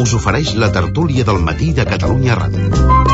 us ofereix la tertúlia del matí de Catalunya Ràdio.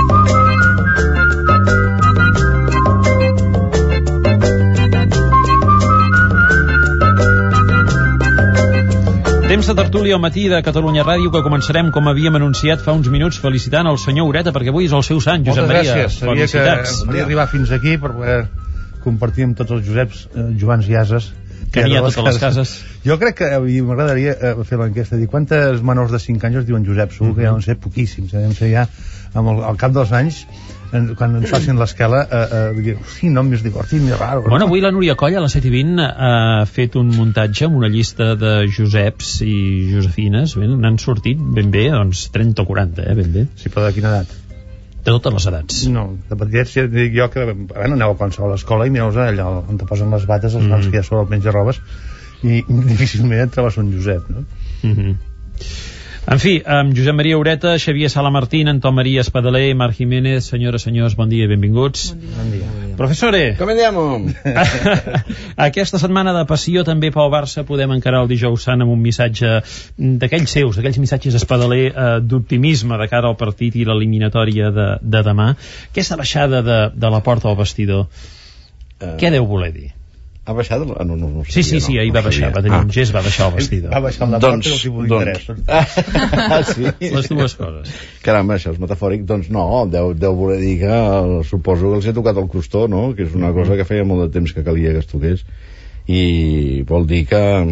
Temps de tertúlia al matí de Catalunya Ràdio, que començarem, com havíem anunciat fa uns minuts, felicitant el senyor Ureta, perquè avui és el seu sant, Josep Maria. Moltes gràcies. Felicitats. Sabia que volia arribar fins aquí per poder compartir amb tots els Joseps, Joans i Ases, que n'hi ha a totes les cases. Jo crec que m'agradaria fer l'enquesta, dir quantes menors de 5 anys es diuen Josep. Segur que ja no sé, poquíssims. Ja al cap dels anys, quan ens facin l'escala, sí, nom més divertit, més raro. Bueno, avui la Núria Coll a les 7:20 ha fet un muntatge amb una llista de Joseps i Josefines. N'han sortit ben bé, doncs 30 o 40, ben bé. Sí, però de quina edat? De totes les edats. No, de petits, dic jo que aneu a qualsevol escola i mireu allà on te posen les bates, els noms que ja són el menjarrobes, i difícilment et trobes un Josep, no? En fi, amb Josep Maria Ureta, Xavier Sala Martín, Antón María Espadaler, Marc Jiménez, senyores, senyors, bon dia i benvinguts. Bon dia. Professore, com andiamo? Aquesta setmana de passió també pel Barça podem encarar el dijous sant amb un missatge d'aquells seus, aquells missatges Espadaler d'optimisme de cara al partit i l'eliminatòria de demà. Aquesta baixada de la porta al vestidor, què deu voler dir? Ha baixat? No sí, ahir va baixar, va tenir un gest, va baixar el vestidor. Va baixar la porta i el tipus d'interès. Sí? Les dues coses. Caramba, això és metafòric. Doncs no, deu voler dir que suposo que els he tocat el crostó, no? Que és una cosa que feia molt de temps que calia que es toqués. I vol dir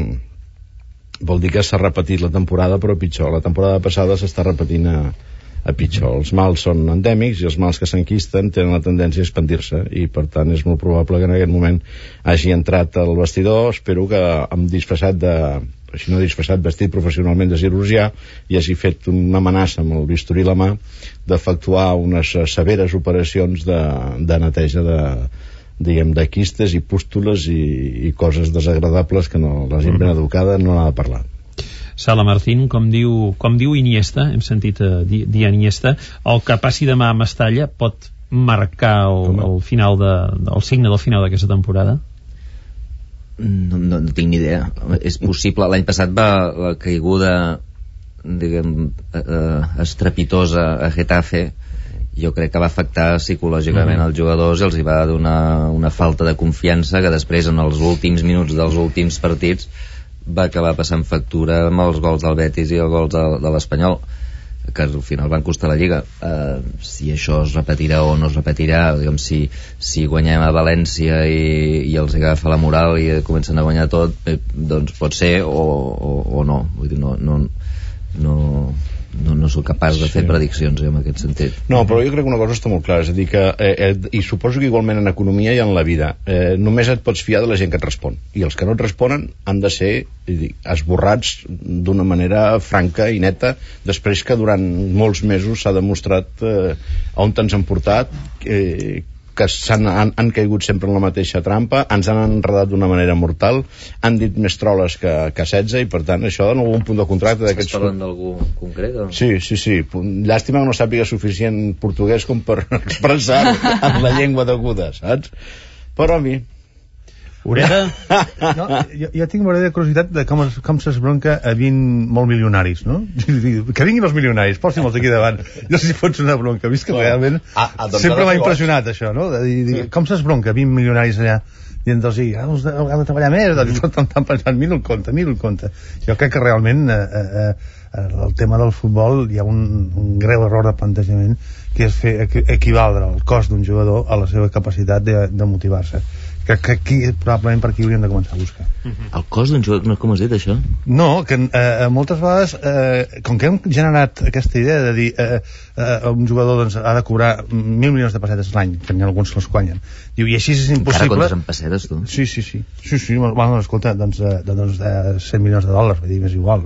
que s'ha repetit la temporada, però pitjor. La temporada passada s'està repetint a pitjor. Els mals són endèmics i els mals que s'enquisten tenen la tendència a expandir-se i per tant és molt probable que en aquest moment hagi entrat al vestidor. Espero que vestit professionalment de cirurgià i hagi fet una amenaça amb el bisturí a la mà d'efectuar unes severes operacions de neteja de quistes i pústules i coses desagradables que la gent ben educada no n'ha de parlar. Sala Martín, com diu Iniesta, hem sentit dir Iniesta, el que passi demà a Mestalla pot marcar el signe del final d'aquesta temporada? No tinc ni idea. És possible. L'any passat la caiguda, diguem, estrepitosa a Getafe, jo crec que va afectar psicològicament als jugadors i els hi va donar una falta de confiança que després, en els últims minuts dels últims partits, va acabar passant factura amb els gols del Betis i els gols de l'Espanyol, que al final van costar la Lliga. Si això es repetirà o no es repetirà, diguem, si guanyem a València i els agafa la moral i comencen a guanyar tot, doncs pot ser o no. Vull dir, no sóc capaç de fer prediccions en aquest sentit. No, però jo crec que una cosa està molt clara, és a dir que, i suposo que igualment en economia i en la vida, només et pots fiar de la gent que et respon, i els que no et responen han de ser esborrats d'una manera franca i neta, després que durant molts mesos s'ha demostrat on ens han portat, que han caigut sempre en la mateixa trampa, ens han enredat d'una manera mortal, han dit més troles que 16, i per tant això en algun punt del contracte d'aquests... Estàs parlant d'algú concret? O? Sí. Llàstima que no sàpiga suficient portuguès com per expressar en la llengua deguda, saps? Però a mi... Ureta? No, jo tinc una curiositat de com s'esbronca a 20 molt milionaris, no? Que vinguin els milionaris, posi'm-los aquí davant. No sé si fots una bronca, vist que realment sempre m'ha impressionat això, no? Com s'esbronca 20 milionaris allà dient-los, heu de treballar més, estan pensant, mira el compte. Jo crec que realment el tema del futbol hi ha un greu error de plantejament, que és fer equivaldre el cost d'un jugador a la seva capacitat de motivar-se. Que aquí, probablement per aquí hauríem de començar a buscar. El cost d'un jugador, com has dit això? No, que moltes vegades com que hem generat aquesta idea de dir un jugador doncs, ha de cobrar 1.000 milions de pessetes l'any, que n'hi ha alguns que els guanyen, diu, i així és impossible. Encara comptes en pessetes, tu? Sí, bueno, escolta, doncs 100 milions de dòlars, vull dir, és igual.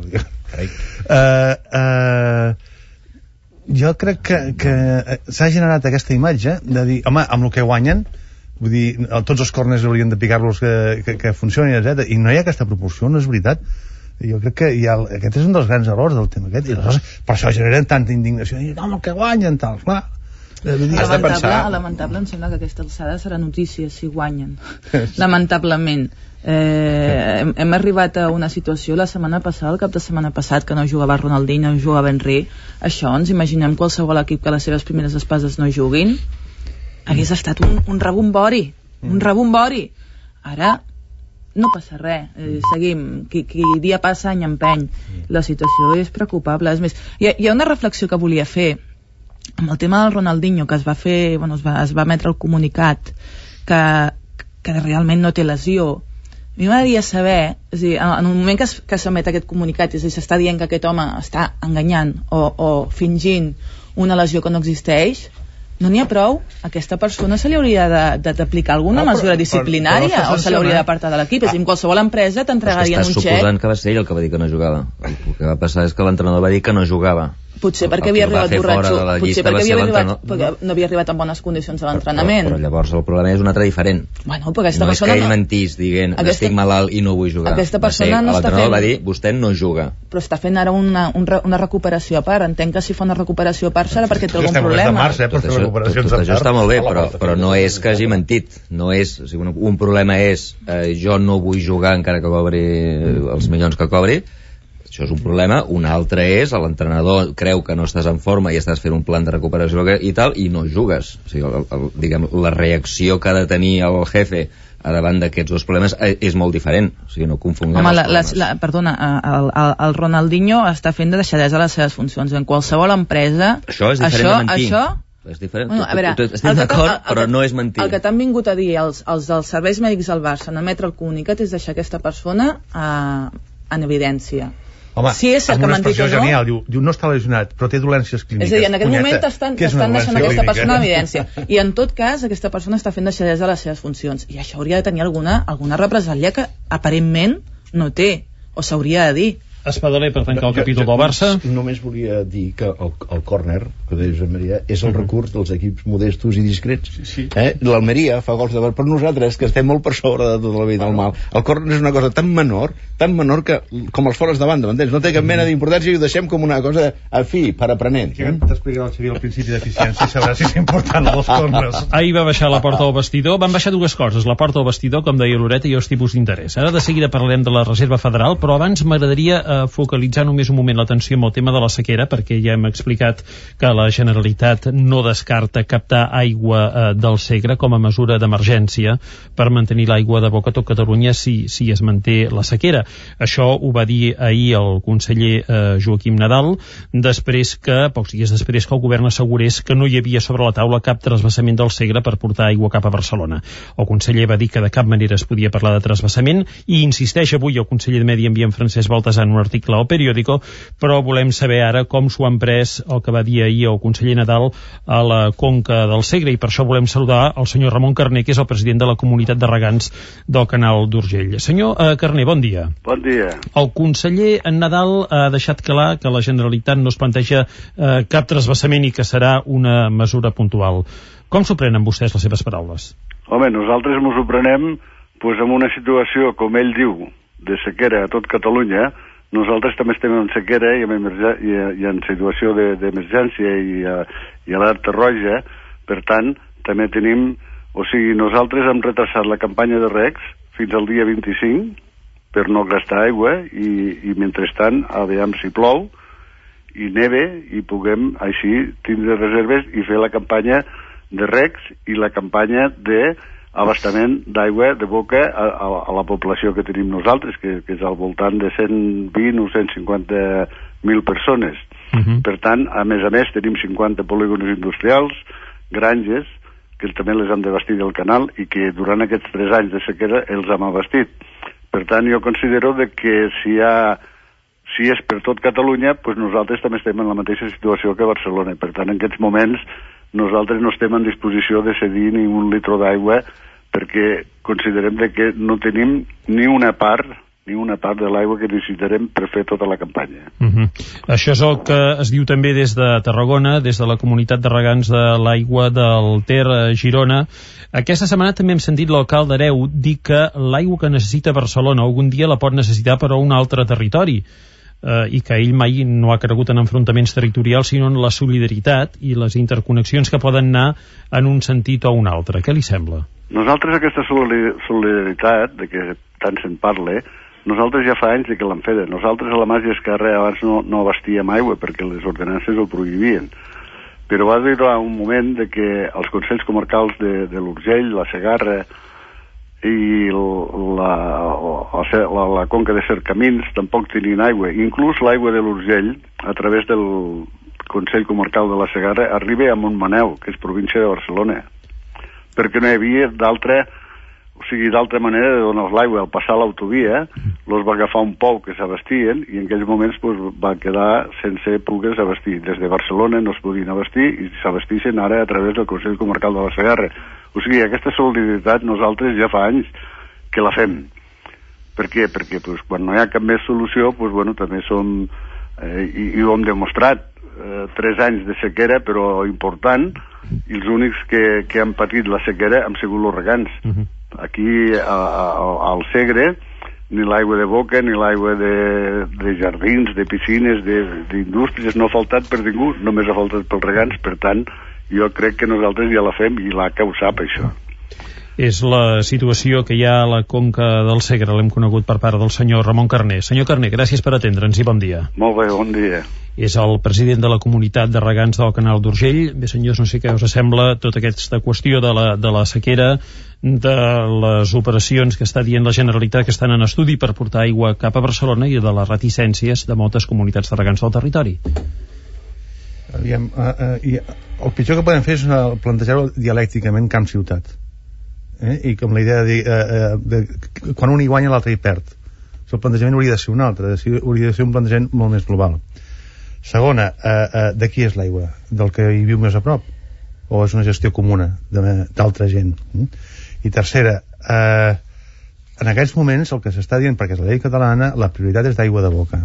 Jo crec que s'ha generat aquesta imatge de dir, home, amb el que guanyen, vull dir, tots els corners haurien de picar-los que funcionin, etc. I no hi ha aquesta proporció, no és veritat. Jo crec que aquest és un dels grans errors del tema aquest, i aleshores per això generen tanta indignació, no, el que guanyen, tal, clar. Has de pensar... Lamentable, em sembla que aquesta alçada serà notícia si guanyen. Lamentablement. Hem arribat a una situació la setmana passada, el cap de setmana passat, que no jugava Ronaldinho, no jugava Henry. Això, ens imaginem qualsevol equip que les seves primeres espases no juguin. Hagués estat un rebombori. Un rebombori. Ara no passa res, seguim, qui dia passa any empeny. La situació és preocupable. És més, hi ha una reflexió que volia fer amb el tema del Ronaldinho, que es va fer, es va emetre el comunicat que realment no té lesió. A mi m'agradaria saber, és a dir, en el moment que s'emet aquest comunicat, és a dir, s'està dient que aquest home està enganyant o fingint una lesió que no existeix, no n'hi ha prou? A aquesta persona se li hauria d'aplicar alguna mesura disciplinària o se l'hauria d'apartar de l'equip? És a dir, en qualsevol empresa t'entregarien un xec. Estàs suposant que va ser ell el que va dir que no jugava. El que va passar és que l'entrenador va dir que no jugava. Potser perquè havia arribat borratxo, potser perquè no havia arribat en bones condicions a l'entrenament. Però llavors el problema és un altre diferent. Bueno, però aquesta no persona és que ell mentís dient estic malalt i no vull jugar. Aquesta persona no està fent... L'entrenador va dir vostè no juga. Però està fent ara una recuperació a part. Entenc que si fa una recuperació a part serà perquè té algun problema. Tot això està molt bé, però no és que hagi mentit. No és, un problema és jo no vull jugar encara que cobri els milions que cobri. Això és un problema. Un altre és l'entrenador creu que no estàs en forma i estàs fent un plan de recuperació i tal, i no jugues. O sigui, diguem, la reacció que ha de tenir el jefe davant d'aquests dos problemes és molt diferent. O sigui, no confonguem els problemes. Perdona, el Ronaldinho està fent de deixadesa les seves funcions. En qualsevol empresa... Això és diferent de mentir. És diferent. Estem d'acord, però no és mentir. El que t'han vingut a dir els dels serveis mèdics al Barça en emetre el comunicat és deixar aquesta persona en evidència. Home, sí, és amb una expressió genial, diu no està lesionat, però té dolències clíniques. És a dir, en aquest moment estan deixant aquesta persona en evidència. I en tot cas, aquesta persona està fent deixadesa de les seves funcions. I això hauria de tenir alguna represàlia que aparentment no té, o s'hauria de dir. Espadaler, per tancar el capítol del Barça. Només volia dir que el córner, que deia Josep Maria, és el recurs dels equips modestos i discrets. L'Almeria fa gols de bar, però nosaltres, que estem molt per sobre de tota la vida del mal, el córner és una cosa tan menor que com els fores de banda, m'entens? No té cap mena d'importància i ho deixem com una cosa a fi, per aprenent. T'explicarà el Xavier el principi d'eficiència i sabrà si és important els córners. Ahir va baixar la porta del vestidor, van baixar dues coses, la porta del vestidor, com deia l'Oreta, i els tipus d'interès. Ara de seguida parlarem de la Reserva Federal, però abans m'agradaria focalitzar només un moment l'atenció amb el tema de la sequera, perquè ja hem explicat que la Generalitat no descarta captar aigua del Segre com a mesura d'emergència per mantenir l'aigua de boca a tot Catalunya si es manté la sequera. Això ho va dir ahir el conseller Joaquim Nadal, pocs dies després que el govern assegurés que no hi havia sobre la taula cap transvasament del Segre per portar aigua cap a Barcelona. El conseller va dir que de cap manera es podia parlar de transvasament i insisteix avui el conseller de Medi Ambient Francesc Baltasar en un article al Periódico, però volem saber ara com s'ho han pres el que va dir ahir el conseller Nadal a la conca del Segre, i per això volem saludar el senyor Ramon Carner, que és el president de la comunitat de regants del canal d'Urgell. Senyor Carner, bon dia. Bon dia. El conseller Nadal ha deixat clar que la Generalitat no es planteja cap transvasament i que serà una mesura puntual. Com s'ho prenen vostès les seves paraules? Home, nosaltres ens ho prenem en una situació, com ell diu, de sequera a tot Catalunya. Nosaltres també estem en sequera i en situació d'emergència i alerta roja. Per tant, també tenim... O sigui, nosaltres hem retrasat la campanya de regs fins al dia 25 per no gastar aigua i mentrestant, aviam si plou i neve i puguem així tindre reserves i fer la campanya de regs i la campanya d'abastament d'aigua de boca a la població que tenim nosaltres, que és al voltant de 120 o 150.000 persones. Per tant, a més, tenim 50 polígons industrials, granges, que també les hem d'abastir del canal i que durant aquests 3 anys de sequera els hem abastit. Per tant, jo considero que si és per tot Catalunya, doncs nosaltres també estem en la mateixa situació que Barcelona. Per tant, en aquests moments nosaltres no estem en disposició de cedir ni un litre d'aigua perquè considerem que no tenim ni una part de l'aigua que necessitarem per fer tota la campanya. Això és el que es diu també des de Tarragona, des de la comunitat de regants de l'aigua del Ter a Girona. Aquesta setmana també hem sentit l'alcalde Hereu dir que l'aigua que necessita Barcelona algun dia la pot necessitar per a un altre territori. i que ell mai no ha cregut en enfrontaments territorials, sinó en la solidaritat i les interconnexions que poden anar en un sentit o un altre. Què li sembla? Nosaltres aquesta solidaritat, de que tant se'n parla, nosaltres ja fa anys que l'hem fet. Nosaltres a la Mas i Esquerra abans no abastíem aigua perquè les ordenances ho prohibien. Però va arribar un moment de que els Consells Comarcals de l'Urgell, la Segarra i la conca de Cercamins tampoc tenien aigua. Inclús l'aigua de l'Urgell, a través del Consell Comarcal de la Segarra, arriba a Montmaneu, que és província de Barcelona, perquè no hi havia d'altra manera de donar l'aigua. Al passar l'autovia, els va agafar un pou que s'abastien i en aquells moments va quedar sense poder abastir. Des de Barcelona no es podien abastir i s'abastixen ara a través del Consell Comarcal de la Segarra. O sigui, aquesta solidaritat nosaltres ja fa anys que la fem. Per què? Perquè quan no hi ha cap més solució, també som, i ho hem demostrat, 3 anys de sequera, però important, i els únics que han patit la sequera han sigut els regants. Aquí, al Segre, ni l'aigua de boca, ni l'aigua de jardins, de piscines, d'indústries, no ha faltat per ningú, només ha faltat pels regants. Per tant, jo crec que nosaltres ja la fem i l'ACA ho sap, això. És la situació que hi ha a la conca del Segre, l'hem conegut per part del senyor Ramon Carner. Senyor Carner, gràcies per atendre'ns i bon dia. Molt bé, bon dia. És el president de la comunitat de regants del Canal d'Urgell. Bé, senyors, no sé què us sembla tota aquesta qüestió de la sequera, de les operacions que està dient la Generalitat que estan en estudi per portar aigua cap a Barcelona i de les reticències de moltes comunitats de regants del territori. Aviam, el pitjor que podem fer és plantejar-ho dialècticament camp-ciutat. I com la idea de quan un hi guanya l'altre hi perd. El plantejament hauria de ser un altre, hauria de ser un plantejament molt més global. Segona, de qui és l'aigua? Del que hi viu més a prop? O és una gestió comuna d'altra gent? I tercera, en aquests moments el que s'està dient, perquè és la llei catalana, la prioritat és d'aigua de boca.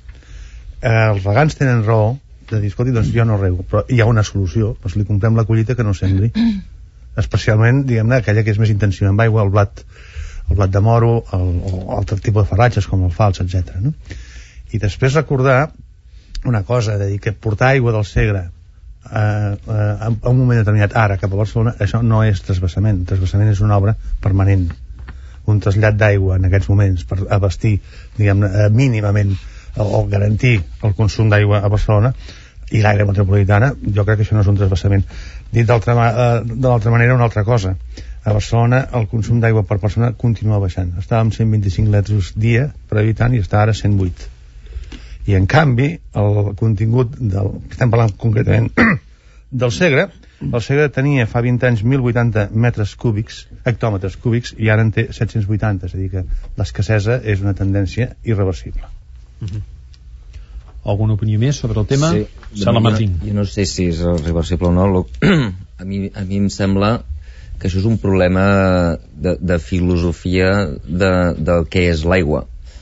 Els regants tenen raó de dir, escolti, doncs jo no rego, però hi ha una solució, doncs li comprem la collita que no sembli, especialment, diguem-ne, aquella que és més intensiva amb aigua, el blat de moro, o altre tipus de farratges com el fals, etc. No? I després recordar una cosa, de dir que portar aigua del Segre a un moment determinat ara cap a Barcelona, això no és transvasament. Transvasament és una obra permanent, un trasllat d'aigua en aquests moments per abastir, diguem-ne, mínimament o garantir el consum d'aigua a Barcelona i l'àrea metropolitana. Jo crec que això no és un transvasament. Dit de l'altra manera, una altra cosa, a Barcelona el consum d'aigua per persona continua baixant. Estàvem 125 litres dia per habitant i està ara 108. I en canvi el contingut estem parlant concretament del Segre, el Segre tenia fa 20 anys 1.080 hectòmetres cúbics i ara en té 780, és a dir que l'escassesa és una tendència irreversible. Alguna opinió més sobre el tema? Sí, Sala Martín. Jo no sé si és reversible o no. A mi em sembla que això és un problema de filosofia del que és l'aigua.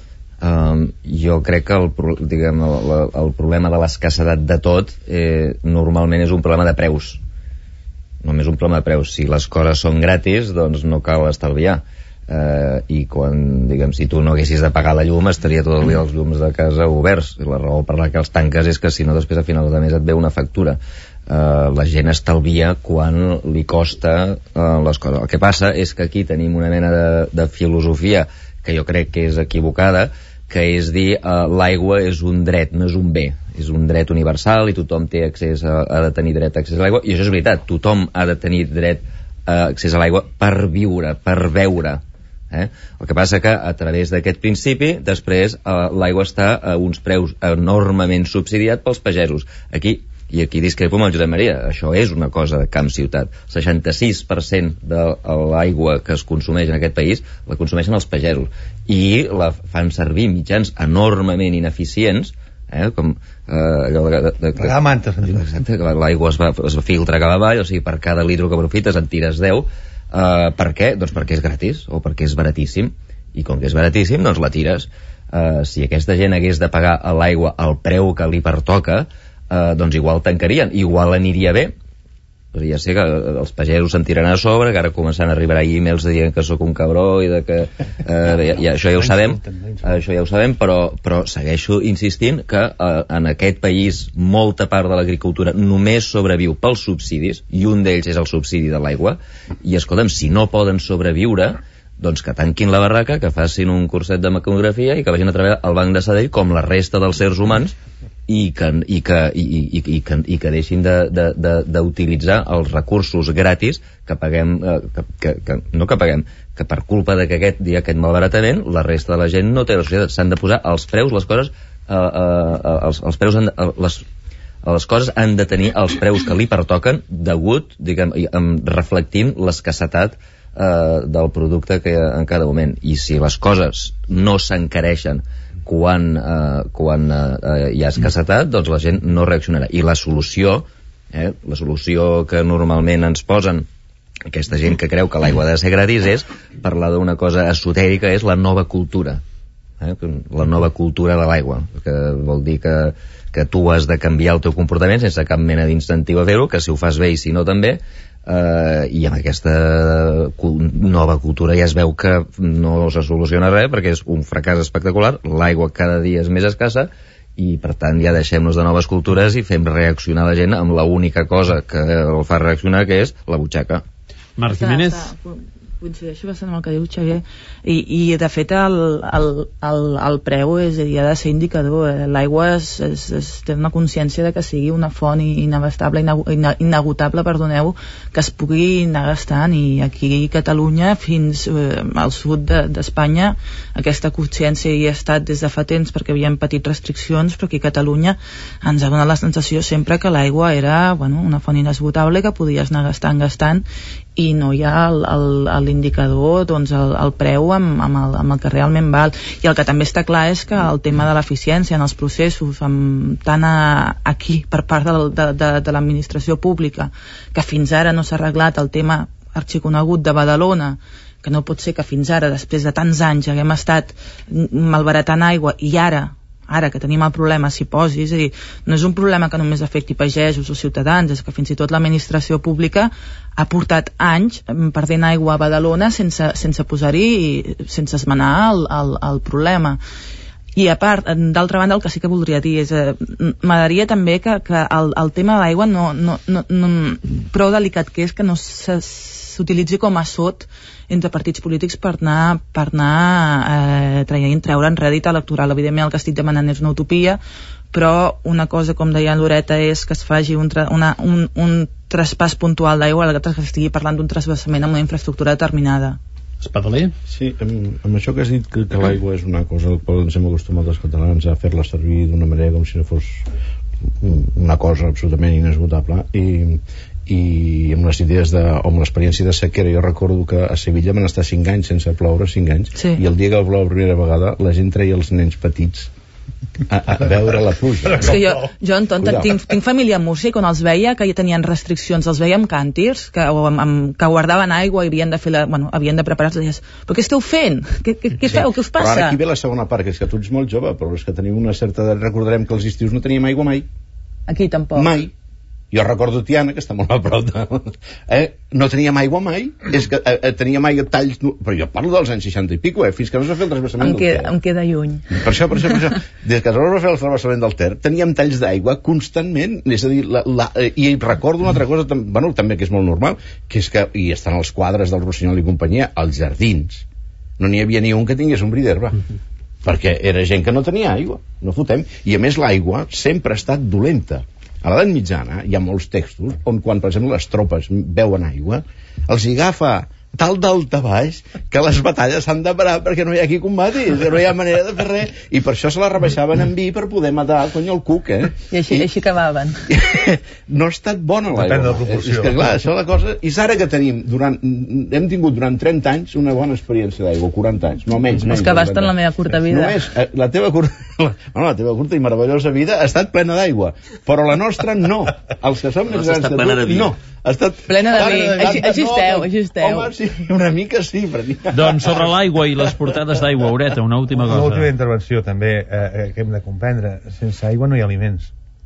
Jo crec que el problema de l'escassedat de tot normalment és un problema de preus. Només un problema de preus. Si les coses són gratis, doncs no cal estalviar. I quan, si tu no haguessis de pagar la llum, estaria tot el dia els llums de casa oberts. La raó per la que els tanques és que si no després a final de mes et ve una factura. La gent estalvia quan li costa les coses. El que passa és que aquí tenim una mena de filosofia que jo crec que és equivocada, que és dir l'aigua és un dret, no és un bé, és un dret universal i tothom té accés ha de tenir dret a accés a l'aigua, i això és veritat, tothom ha de tenir dret a accés a l'aigua per viure, per beure. El que passa que a través d'aquest principi després l'aigua està a uns preus enormement subsidiat pels pagesos. Aquí discrepo amb el Josep Maria, això és una cosa de camp-ciutat. El 66% de l'aigua que es consumeix en aquest país la consumeixen els pagesos i la fan servir mitjans enormement ineficients, com regar mantes, l'aigua es filtra cap avall, o sigui, per cada litro que aprofites en tires 10. Per què? Doncs perquè és gratis o perquè és baratíssim, i com que és baratíssim doncs la tires. Si aquesta gent hagués de pagar a l'aigua el preu que li pertoca, doncs igual tancarien, igual aniria bé, Ja sé que els pagesos se'n tiren a sobre, que ara començant a arribar e-mails dient que sóc un cabró i de que... això ja ho sabem, però segueixo insistint que en aquest país molta part de l'agricultura només sobreviu pels subsidis, i un d'ells és el subsidi de l'aigua, i escolta'm, si no poden sobreviure, doncs que tanquin la barraca, que facin un curset de mecanografia i que vagin a treballar al Banc de Sabadell com la resta dels éssers humans, i que deixin d'utilitzar els recursos gratis que paguem, que per culpa de que aquest malbaratament la resta de la gent no té la societat. S'han de posar els preus, les coses els preus les coses han de tenir els preus que li pertoquen degut, reflectint l'escassetat del producte que en cada moment. I si les coses no s'encareixen quan hi ha escassetat, doncs la gent no reaccionarà. I la solució que normalment ens posen aquesta gent que creu que l'aigua ha de ser gratis és parlar d'una cosa esotèrica, és la nova cultura, la nova cultura de l'aigua, que vol dir que tu has de canviar el teu comportament sense cap mena d'incentiu a fer-ho, que si ho fas bé i si no també, i amb aquesta nova cultura ja es veu que no se soluciona res perquè és un fracàs espectacular, l'aigua cada dia és més escassa i per tant ja deixem-nos de noves cultures i fem reaccionar la gent amb l'única cosa que el fa reaccionar, que és la butxaca. Marc Jiménez. Coincideixo bastant amb el que diu Xavier i de fet el preu és a dir, ha de ser indicador. L'aigua té una consciència de que sigui una font inabastable, inagotable, perdoneu, que es pugui anar gastant, i aquí a Catalunya fins al sud d'Espanya aquesta consciència hi ha estat des de fa temps perquè havíem patit restriccions, però aquí a Catalunya ens ha donat la sensació sempre que l'aigua era una font inesgotable que podies anar gastant i no hi ha l'indicador, doncs el preu amb el que realment val. I el que també està clar és que el tema de l'eficiència en els processos, tant aquí per part de l'administració pública, que fins ara no s'ha arreglat el tema arxiconegut de Badalona, que no pot ser que fins ara, després de tants anys, haguem estat malbaratant aigua i ara que tenim el problema s'hi posi. És a dir, no és un problema que només afecti pagesos o ciutadans, és que fins i tot l'administració pública ha portat anys perdent aigua a Badalona sense posar-hi, sense esmenar el problema. I a part, d'altra banda, el que sí que voldria dir és m'agradaria també que el tema de l'aigua prou delicat que és que no s'utilitzi com a sot entre partits polítics per anar treure'n rèdit electoral. Evidentment el que estic demanant és una utopia, però una cosa, com deia Loreta, és que es faci un traspàs puntual d'aigua, l'altre que estigui parlant d'un trasbassament amb una infraestructura determinada. Espadaler? Sí, amb això que has dit que l'aigua és una cosa al qual ens hem acostumat els catalans a fer-la servir d'una manera com si no fos una cosa absolutament inesgotable, i amb les idees amb l'experiència de sequera, jo recordo que a Sevilla van estar 5 anys sense ploure, 5 anys, sí. I el dia que va ploure la primera vegada la gent treia els nens petits a veure la pluja. És que jo Anton, tinc família a Múrcia, i quan els veia que ja tenien restriccions, els veia amb càntirs que guardaven aigua i havien de preparar-se, deies, però què esteu fent? Què feu? Què us passa? Però ara aquí ve la segona part, que és que tu ets molt jove, però és que teniu una certa edat. Recordarem que els estius no teníem aigua mai. Aquí tampoc. Mai. Jo recordo Tiana, que està molt a prop no teníem aigua mai, és que teníem aigua talls, però jo parlo dels anys 60 i pico, fins que no es va fer el transvassament del Ter. Em queda lluny. Per això, des que no es va fer el transvassament del Ter, teníem talls d'aigua constantment, és a dir, i recordo una altra cosa, també que és molt normal, que és que, i estan els quadres del Rossinyol i companyia, als jardins, no n'hi havia ni un que tingués un bri d'herba, perquè era gent que no tenia aigua, no fotem, i a més l'aigua sempre ha estat dolenta. A l'edat mitjana hi ha molts textos on quan, per exemple, les tropes beuen aigua, els hi agafa tal daltabaix que les batalles s'han de parar perquè no hi ha qui combati, no hi ha manera de fer res, i per això se la rebaixaven en vi per poder matar el cuc, I així acabaven. No ha estat bona l'aigua. Depèn de la proporció. És que clar, això la cosa... I ara que hem tingut durant 30 anys una bona experiència d'aigua, 40 anys, no menys. És que basta en la meva curta vida. Només, la teva curta i meravellosa vida ha estat plena d'aigua, però la nostra no. Els que som més grans de tu, no. Ha estat plena de vi. Així esteu. Home, sí, una mica sí, però... Doncs sobre l'aigua i les portades d'aigua, Aureta, una última cosa. Una última intervenció també que hem de comprendre. Sense aigua no hi ha aliments.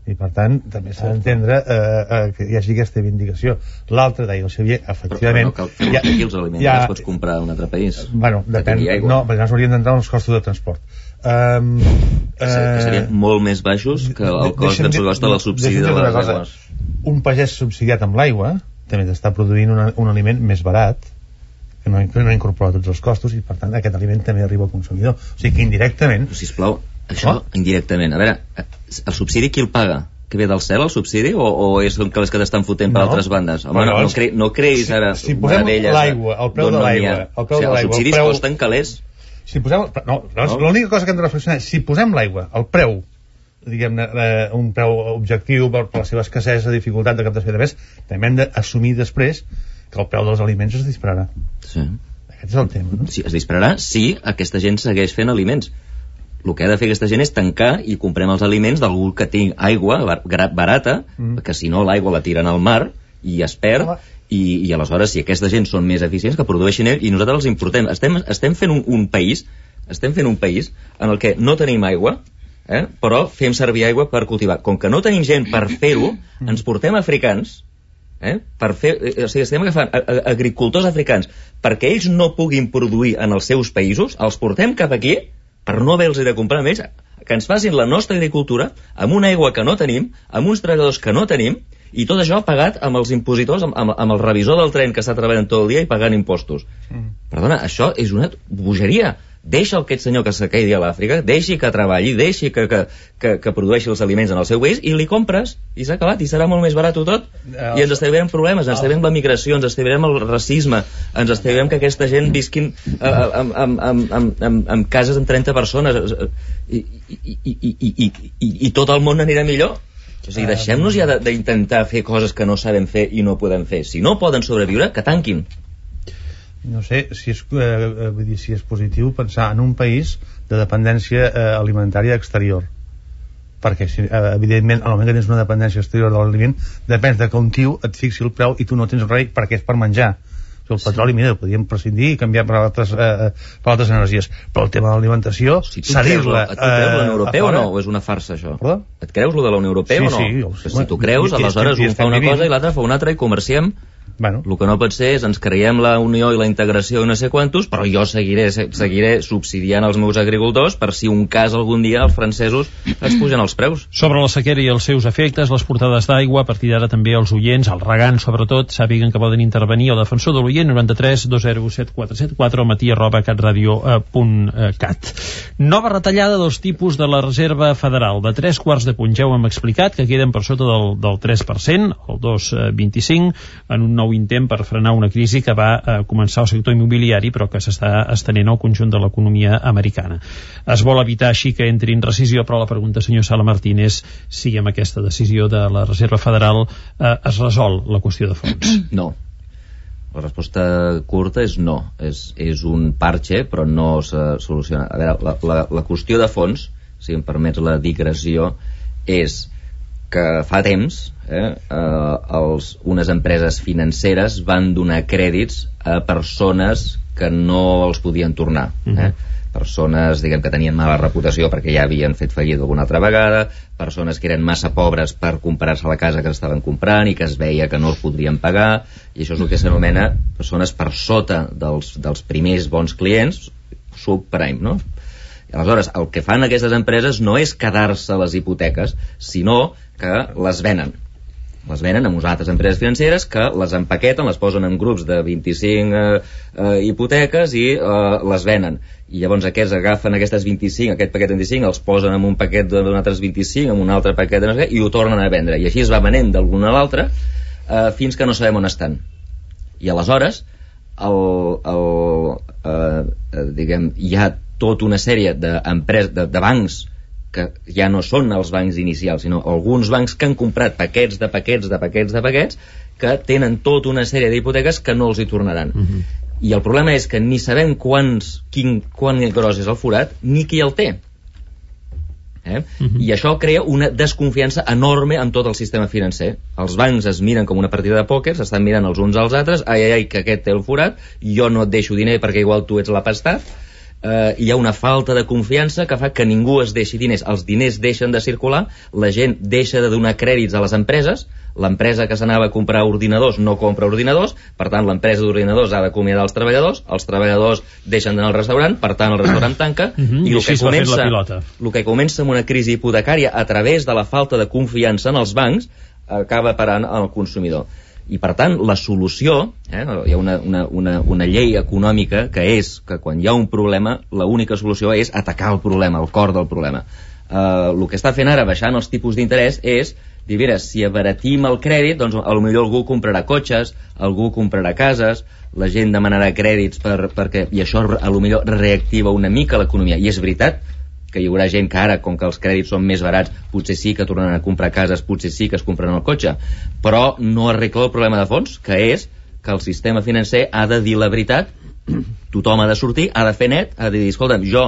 i per tant també s'ha d'entendre que hi hagi aquesta vindicació. L'altre deia el Xavier, efectivament, però no cal fer aquí els aliments, els pots comprar a un altre país. Bueno, depèn, no, perquè llavors haurien d'entrar els costos de transport. Que serien molt més baixos que el cost que ens costa el subsidi de les aigües. Un pagès subsidiat amb l'aigua també està produint un aliment més barat, que no incorpora tots els costos, i per tant aquest aliment també arriba al consumidor. O sigui que indirectament... Sisplau, això indirectament. A veure, el subsidi qui el paga? Que ve del cel el subsidi o són els que t'estan fotent per altres bandes? Home, no creïs ara si posem l'aigua, el preu de l'aigua, els subsidis costen calés. L'única cosa que hem de reflexionar és si posem l'aigua, el preu, diguem-ne, un preu objectiu per la seva escassesa, dificultat de captació de més, també hem d'assumir després que el preu dels aliments es dispararà. Sí. Aquest és el tema, no? Sí, es dispararà si aquesta gent segueix fent aliments. El que ha de fer aquesta gent és tancar i comprem els aliments d'algú que tingui aigua barata, que si no l'aigua la tiren al mar i es perd, i aleshores si aquesta gent són més eficients que produeixin ells i nosaltres els importem. Estem fent un país en el que no tenim aigua, però fem servir aigua per cultivar. Com que no tenim gent per fer-ho, ens portem africans per fer, o sigui, estem agafant agricultors africans perquè ells no puguin produir en els seus països, els portem cap aquí per no haver-los de comprar amb ells, que ens facin la nostra agricultura amb una aigua que no tenim, amb uns treballadors que no tenim, i tot això pagat amb els impositors, amb el revisor del tren que està treballant tot el dia i pagant impostos. Perdona, això és una bogeria. Deixa aquest senyor que s'acaigui a l'Àfrica, deixi que treballi, deixi que produeixi els aliments en el seu país i li compres, i s'ha acabat, i serà molt més barat tot, i ens estalviarem problemes, ens estalviarem la migració, ens estalviarem el racisme, ens estalviarem que aquesta gent visquin amb cases amb 30 persones i tot el món anirà millor. O sigui, deixem-nos ja d'intentar fer coses que no sabem fer i no podem fer. Si no poden sobreviure, que tanquin. No sé si és positiu pensar en un país de dependència alimentària exterior, perquè evidentment en el moment que tens una dependència exterior de l'aliment depèn de que un tio et fixi el preu i tu no tens res perquè és per menjar. El petroli, mira, ho podíem prescindir i canviar per altres energies, però el tema de l'alimentació, cedir-la et creus la Unió Europea o no? O és una farsa, això? Perdó? Et creus lo de la Unió Europea o no? Sí. Si tu creus, aleshores un fa una cosa i l'altre fa una altra i comerciem. El que no pot ser és ens creiem la unió i la integració i no sé quantos, però jo seguiré subsidiant els meus agricultors per si un cas algun dia els francesos es pugen els preus. Sobre la sequera i els seus efectes, les portades d'aigua, a partir d'ara també els oients, els regants sobretot, sàpiguen que poden intervenir al defensor de l'oient 93 2017 474 o matí@catradio.cat. Nova retallada dels tipus de la Reserva Federal, de 3/4 de punt. Ja ho hem explicat, que queden per sota del 3%, el 2,25, en un nou intent per frenar una crisi que va començar al sector immobiliari però que s'està estenent al conjunt de l'economia americana. Es vol evitar així que entri en recessió, però la pregunta, senyor Sala Martín, és si amb aquesta decisió de la Reserva Federal es resol la qüestió de fons. No. La resposta curta és no. És un parche, però no se soluciona. A veure, la qüestió de fons, si em permets la digressió, és que fa temps unes empreses financeres van donar crèdits a persones que no els podien tornar. Persones, diguem, que tenien mala reputació perquè ja havien fet fallit alguna altra vegada, persones que eren massa pobres per comprar-se la casa que estaven comprant i que es veia que no els podrien pagar, i això és el que s'anomena persones per sota dels primers bons clients, subprime, no? Aleshores, el que fan aquestes empreses no és quedar-se les hipoteques, sinó que les venen. Les venen a unes altres empreses financeres que les empaqueten, les posen en grups de 25 hipoteques i les venen. I llavors aquests agafen aquestes 25, aquest paquet de 25, els posen en un paquet d'un altres 25, en un altre paquet de no sé què, i ho tornen a vendre. I així es va venent d'alguna a l'altra fins que no sabem on estan. I aleshores hi ha tota una sèrie de bancs que ja no són els bancs inicials, sinó alguns bancs que han comprat paquets de paquets que tenen tota una sèrie d'hipoteques que no els hi tornaran. I el problema és que ni sabem quan gros és el forat ni qui el té. I això crea una desconfiança enorme en tot el sistema financer. Els bancs es miren com una partida de pòquer, s'estan mirant els uns als altres, ai, que aquest té el forat, jo no et deixo diner perquè igual tu ets l'apastat, hi ha una falta de confiança que fa que ningú es deixi diners, els diners deixen de circular, la gent deixa de donar crèdits a les empreses, l'empresa que s'anava a comprar ordinadors no compra ordinadors, per tant l'empresa d'ordinadors ha d'acomiadar els treballadors deixen d'anar al restaurant, per tant el restaurant tanca, i el que comença amb una crisi hipotecària a través de la falta de confiança en els bancs acaba parant al consumidor. I per tant la solució, hi ha una llei econòmica que és que quan hi ha un problema l'única solució és atacar el problema, el cor del problema. El que està fent ara baixant els tipus d'interès és dir, mira, si abaratim el crèdit, doncs potser algú comprarà cotxes, algú comprarà cases, la gent demanarà crèdits perquè, i això potser reactiva una mica l'economia. I és veritat que hi haurà gent que ara, com que els crèdits són més barats, potser sí que tornaran a comprar cases, potser sí que es compraran el cotxe, però no arregla el problema de fons, que és que el sistema financer ha de dir la veritat, tothom ha de sortir, ha de fer net, ha de dir, escolta'm, jo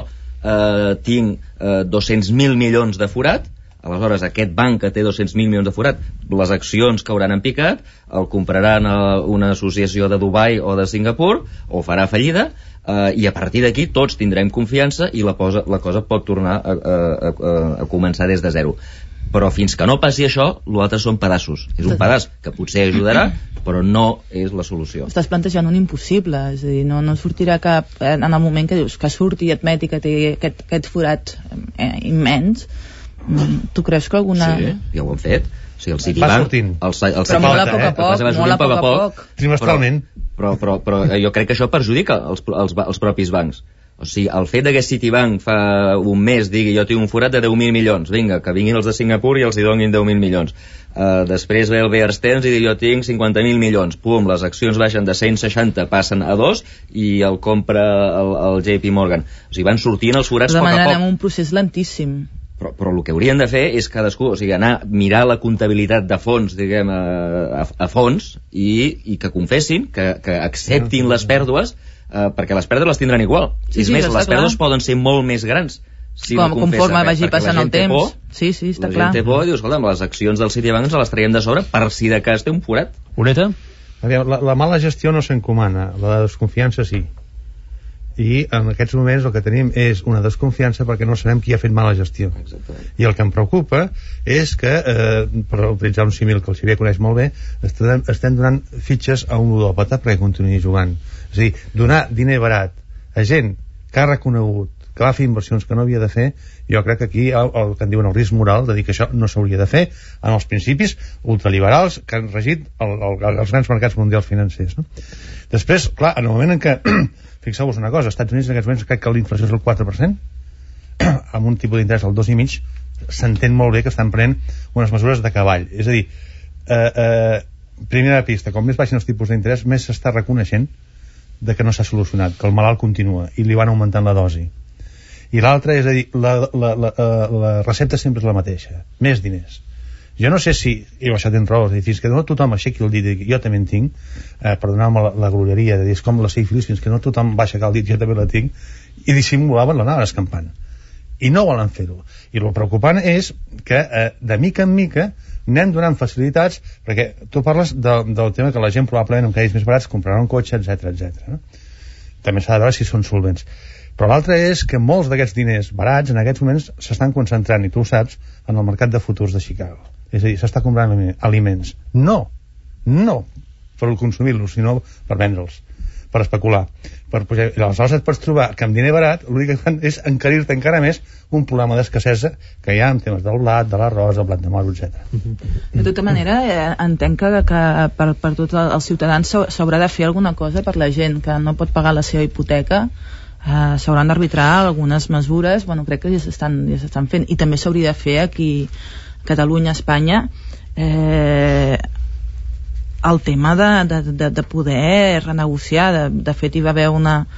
tinc 200.000 milions de forat, aleshores aquest banc que té 200.000 milions de forat, les accions cauran en picat, el compraran a una associació de Dubai o de Singapur, o farà fallida, i a partir d'aquí tots tindrem confiança i la cosa pot tornar a començar des de zero. Però fins que no passi això, l'altre són pedaços. És un pedaç que potser ajudarà, però no és la solució. Estàs plantejant un impossible, és a dir, no sortirà cap en el moment que dius que surti i admeti que té aquest forat immens. Tu creus que alguna... Sí, ja ho han fet. O sigui, el Citibank... Però molt a poc a poc. Trimestralment. Però jo crec que això perjudica els propis bancs. O sigui, el fet que Citibank fa un mes digui jo tinc un forat de 10.000 milions, vinga, que vinguin els de Singapur i els hi donin 10.000 milions. Després ve el Bear Stearns i diu jo tinc 50.000 milions. Pum, les accions baixen de 160, passen a 2 i el compra el JP Morgan. O sigui, van sortint els forats a poc a poc. Demanem un procés lentíssim. Però el que haurien de fer és cadascú, o sigui, anar a mirar la comptabilitat de fons, diguem, a fons i que confessin, que acceptin les pèrdues, perquè les pèrdues les tindran igual. És més, les pèrdues poden ser molt més grans si no confessa. Conforme vagi passant el temps. Sí, està clar. La gent té por i diu, escolta'm, les accions del Citibank ens les traiem de sobre per si de cas té un forat. Boneta? La mala gestió no s'encomana, la desconfiança sí. I en aquests moments el que tenim és una desconfiança perquè no sabem qui ha fet mala gestió. Exactament. I el que em preocupa és que, per utilitzar un símil que el Xavier coneix molt bé, estem donant fitxes a un ludòpata perquè continuï jugant. És a dir, donar diner barat a gent que ha reconegut que va fer inversions que no havia de fer, jo crec que aquí el que en diuen el risc moral de dir que això no s'hauria de fer en els principis ultraliberals que han regit els grans mercats mundials financers, no? Després, clar, en el moment en què fixeu-vos una cosa, als Estats Units en aquests moments crec que l'inflació és el 4%, amb un tipus d'interès del 2,5%, s'entén molt bé que estan prenent unes mesures de cavall. És a dir, primera pista, com més baixen els tipus d'interès, més s'està reconeixent de que no s'ha solucionat, que el malalt continua, i li van augmentant la dosi. I l'altra, és a dir, la recepta sempre és la mateixa, més diners. Jo no sé si, i això tens raó, fins que no tothom aixequi el dit i jo també en tinc, perdoneu-me la glorieria de dir, és com la sífilis, fins que no tothom va aixecar el dit jo també la tinc, i dissimulaven l'anaven escampant. I no volen fer-ho. I el preocupant és que de mica en mica anem donant facilitats, perquè tu parles del tema que la gent probablement amb crèdits més barats comprarà un cotxe, etc. No? També s'ha de veure si són solvents. Però l'altre és que molts d'aquests diners barats en aquests moments s'estan concentrant, i tu ho saps, en el mercat de futurs de Chicago. És a dir, s'està comprant aliments. No per consumir-los, sinó per vendre'ls, per especular, per pujar. I aleshores et pots trobar que amb diner barat l'únic que fan és encarir-te encara més un problema d'escassesa que hi ha en temes del blat, de l'arròs, del blat de moro, etc. De tota manera, entenc que per tots els ciutadans s'haurà de fer alguna cosa per la gent que no pot pagar la seva hipoteca. S'hauran d'arbitrar algunes mesures, crec que ja s'estan fent, i també s'hauria de fer aquí Catalunya, Espanya, el tema de poder renegociar. De fet, hi va haver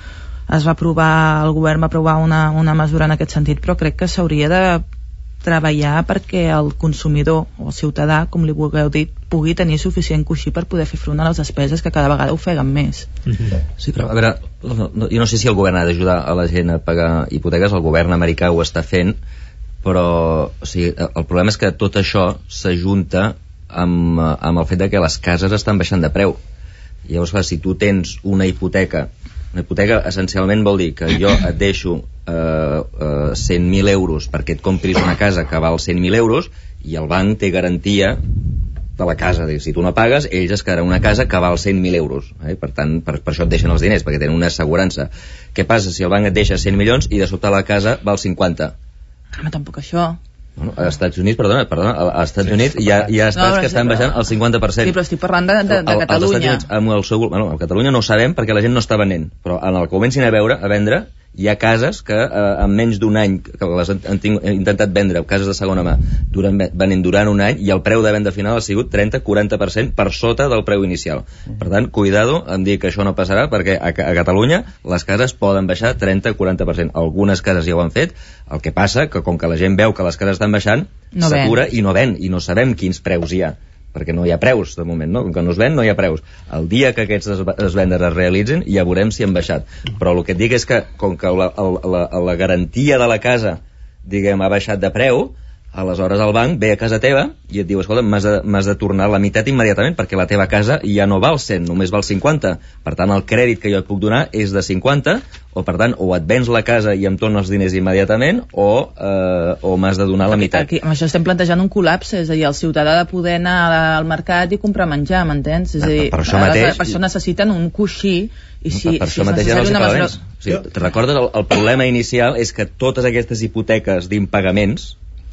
el govern va aprovar una mesura en aquest sentit, però crec que s'hauria de treballar perquè el consumidor o el ciutadà, com li vulgueu dir, pugui tenir suficient coixí per poder fer front a les despeses que cada vegada ofeguen més. Sí, però a veure, jo no sé si el govern ha d'ajudar a la gent a pagar hipoteques, el govern americà ho està fent, però o sigui, el problema és que tot això s'ajunta amb el fet de que les cases estan baixant de preu. I llavors, clar, si tu tens una hipoteca Una hipoteca essencialment vol dir que jo et deixo 100.000 euros perquè et compris una casa que val 100.000 euros i el banc té garantia de la casa. Si tu no pagues, ells es quedaran una casa que val 100.000 euros. Per tant, per això et deixen els diners, perquè tenen una assegurança. Què passa si el banc et deixa 100 milions i de sobte la casa val 50? Home, tampoc això. Bueno, als Estats Units, als Estats Units hi ha estats que estan baixant el 50%. Sí, però estic parlant de Catalunya. Als Estats Units, a Catalunya no ho sabem perquè la gent no està venent, però en el que comencin a vendre, hi ha cases que en menys d'un any, que les han intentat vendre, cases de segona mà, venent durant un any, i el preu de venda final ha sigut 30-40% per sota del preu inicial. Per tant, cuidado em dir que això no passarà, perquè a Catalunya les cases poden baixar 30-40%. Algunes cases ja ho han fet, el que passa que com que la gent veu que les cases estan baixant, s'atura i no ven, i no sabem quins preus hi ha, perquè no hi ha preus de moment, no? Com que no es ven, no hi ha preus. El dia que aquestes vendes es realitzin ja veurem si han baixat, però el que et dic és que com que la garantia de la casa, diguem, ha baixat de preu, aleshores el banc ve a casa teva i et diu, escolta, m'has de tornar la meitat immediatament perquè la teva casa ja no val 100, només val 50. Per tant, el crèdit que jo et puc donar és de 50, o per tant, o et vens la casa i em tornes els diners immediatament, o m'has de donar la meitat. Aquí, amb això estem plantejant un col·lapse, és a dir, el ciutadà ha de poder anar al mercat i comprar menjar, m'entens? És a dir, per això necessiten un coixí, i si és necessari una mesura... Te recordes, el problema inicial és que totes aquestes hipoteques d'impagaments,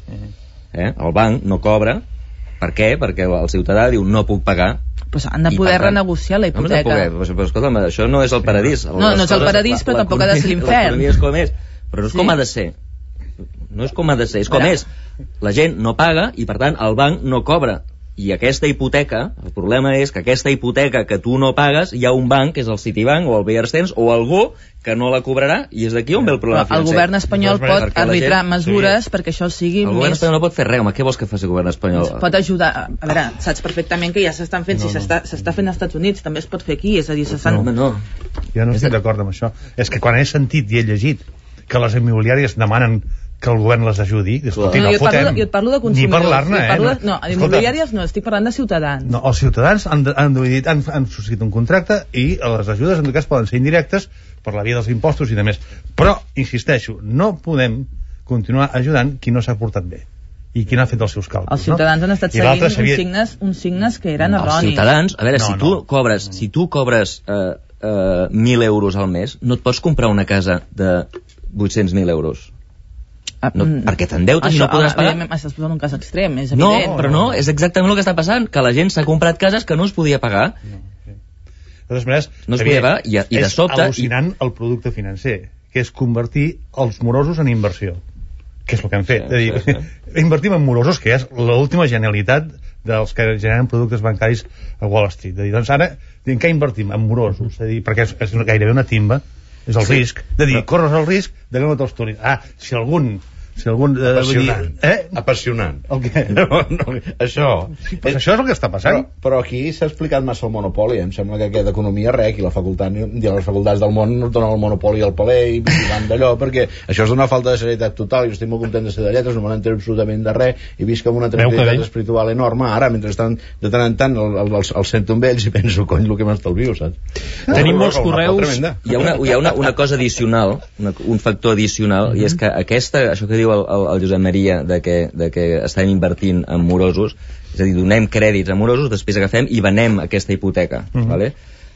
el banc no cobra. Per què? Perquè el ciutadà diu no puc pagar. Però han de poder renegociar la hipoteca. Però escolta, això no és el paradís. No és el paradís, però tampoc ha de ser l'infern. És com és. Però no és com ha de ser. No és com ha de ser, és com és. La gent no paga i per tant el banc no cobra. I aquesta hipoteca, el problema és que aquesta hipoteca que tu no pagues, hi ha un banc, que és el Citibank o el Bear Stearns o algú que no la cobrarà, i és d'aquí on ve el problema financer. El govern espanyol pot arbitrar mesures perquè això sigui més... El govern espanyol no pot fer res, home, què vols que faci el govern espanyol? Pot ajudar, a veure, saps perfectament que ja s'estan fent, si s'està fent als Estats Units, també es pot fer aquí, és a dir, s'estan... No. Jo no estic d'acord amb això. És que quan he sentit i he llegit que les immobiliàries demanen que el govern les ajudi, escolti, no fotem jo et parlo de consumidors, ni parlar-ne, no, immobiliàries no, estic parlant de ciutadans. No, els ciutadans han subscrit un contracte i les ajudes en tot cas poden ser indirectes per la via dels impostos i de més, però, insisteixo, no podem continuar ajudant qui no s'ha portat bé i qui no ha fet els seus càlculs. Els ciutadans han estat seguint uns signes que eren erronis. Els ciutadans, a veure, si tu cobres 1.000 euros al mes, no et pots comprar una casa de 800.000 euros. Perquè t'endeutes i no podràs pagar. Estàs posant un cas extrem, és evident. No, però no, és exactament el que està passant, que la gent s'ha comprat cases que no es podia pagar. De totes maneres, no es podia pagar, i de sobte... És al·lucinant el producte financer, que és convertir els morosos en inversió, que és el que han fet. És a dir, invertim en morosos, que és l'última genialitat dels que generen productes bancaris a Wall Street. És a dir, doncs ara, en què invertim? En morosos, és a dir, perquè és gairebé una timba, és el risc, de dir, corres el risc de que no te'ls tornis. Si algun apassionant. El què? No, això. Sí, però això és el que està passant. Però aquí s'ha explicat massa el monopoli. Em sembla que aquesta economia rec i les facultats del món no donen el monopoli al paler i vigilant d'allò, perquè això és una falta de serietat total. Jo estic molt content de ser de lletres, no me n'entero absolutament de res i visc amb una tranquil·litat espiritual enorme. Ara, mentrestant, de tant en tant el sento amb ells i penso, cony, el que m'estalvio, saps? Tenim molts correus. Hi ha una cosa addicional, un factor addicional, i és que això que diu el Josep Maria de que estem invertint en morosos, és a dir, donem crèdits a morosos, després agafem i venem aquesta hipoteca, vale?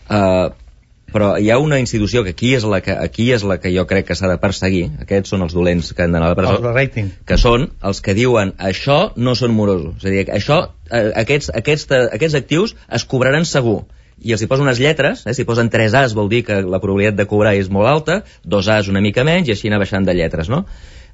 Però hi ha una institució que aquí és la que jo crec que s'ha de perseguir. Aquests són els dolents que han d'anar a la presó, que són els que diuen això no són morosos, és a dir, aquests actius es cobraran segur, i els hi posen unes lletres, si posen 3 As vol dir que la probabilitat de cobrar és molt alta, 2 As una mica menys, i així anar baixant de lletres, no?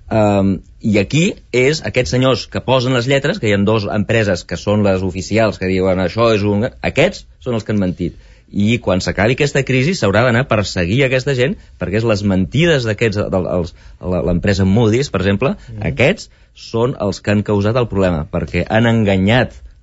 I aquí és aquests senyors que posen les lletres, que hi ha 2 empreses que són les oficials que diuen això és aquests són els que han mentit, i quan s'acabi aquesta crisi s'haurà d'anar a perseguir aquesta gent, perquè les mentides d'aquests, l'empresa Moody's per exemple, aquests són els que han causat el problema, perquè han enganyat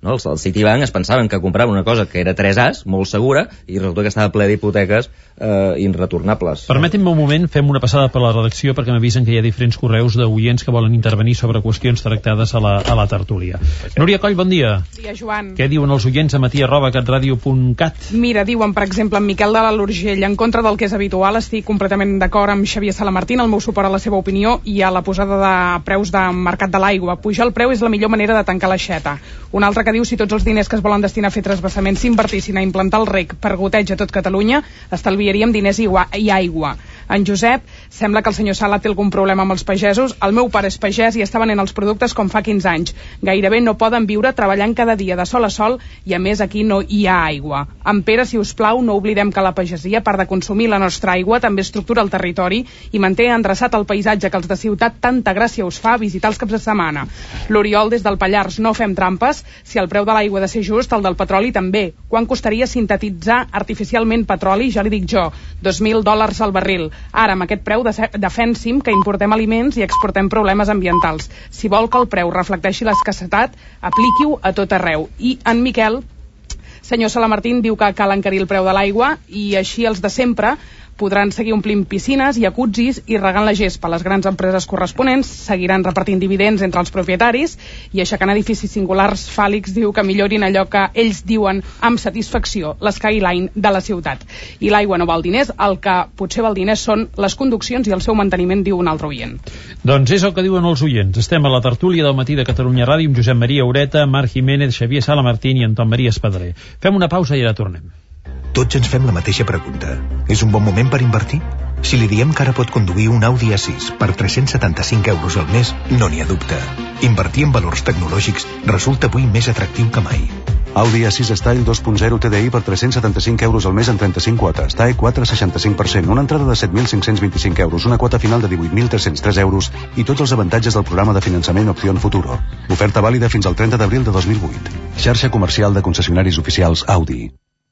no? Els Citibank es pensaven que compraven una cosa que era 3As, molt segura, i resulta que estava ple d'hipoteques irretornables. Permetin-me un moment, fem una passada per la redacció perquè m'avisen que hi ha diferents correus d'oients que volen intervenir sobre qüestions tractades a la tertúlia. Núria Coll, bon dia. Bon dia, Joan. Què diuen els oients a matí@catradio.cat? Mira, diuen, per exemple, en Miquel de l'Urgell, en contra del que és habitual, estic completament d'acord amb Xavier Salamartín, el meu suport a la seva opinió i a la posada de preus de mercat de l'aigua. Pujar el preu és la millor manera de tancar l'aixeta. Un altre que diu, si tots els diners que es volen destinar a fer transvassaments s'invertissin a implantar el reg per goteig a tot Catalunya, estalviaríem diners i aigua. En Josep, sembla que el senyor Sala té algun problema amb els pagesos. El meu pare és pagès i està venent els productes com fa 15 anys. Gairebé no poden viure treballant cada dia de sol a sol i a més aquí no hi ha aigua. En Pere, si us plau, no oblidem que la pagesia, a part de consumir la nostra aigua, també estructura el territori i manté endreçat el paisatge que els de ciutat tanta gràcia us fa visitar els caps de setmana. L'Oriol, des del Pallars, no fem trampes. Si el preu de l'aigua ha de ser just, el del petroli també. Quan costaria sintetitzar artificialment petroli? Ja li dic jo, $2.000 al barril. Ara, amb aquest preu, defensim que importem aliments i exportem problemes ambientals. Si vol que el preu reflecteixi l'escassetat, apliqui-ho a tot arreu. I en Miquel, senyor Salamartín, diu que cal encarir el preu de l'aigua i així els de sempre podran seguir omplint piscines, jacuzzis i regant la gespa. Les grans empreses corresponents seguiran repartint dividends entre els propietaris i aixecant edificis singulars fàl·lics, diu que millorin allò que ells diuen amb satisfacció, l'skyline de la ciutat. I l'aigua no val diners, el que potser val diners són les conduccions i el seu manteniment, diu un altre oient. Doncs és el que diuen els oients. Estem a la tertúlia del matí de Catalunya Ràdio amb Josep Maria Ureta, Marc Jiménez, Xavier Salamartín i Anton Maria Espadaler. Fem una pausa i ara tornem. Tots ens fem la mateixa pregunta. És un bon moment per invertir? Si li diem que ara pot conduir un Audi A6 per 375 euros al mes, no n'hi ha dubte. Invertir en valors tecnològics resulta avui més atractiu que mai. Audi A6 Style 2.0 TDI per 375 euros al mes en 35 quotes. TAE 4 65%, una entrada de 7.525 euros, una quota final de 18.303 euros i tots els avantatges del programa de finançament Opción Futuro. Oferta vàlida fins al 30 d'abril de 2008. Xarxa comercial de concessionaris oficials Audi.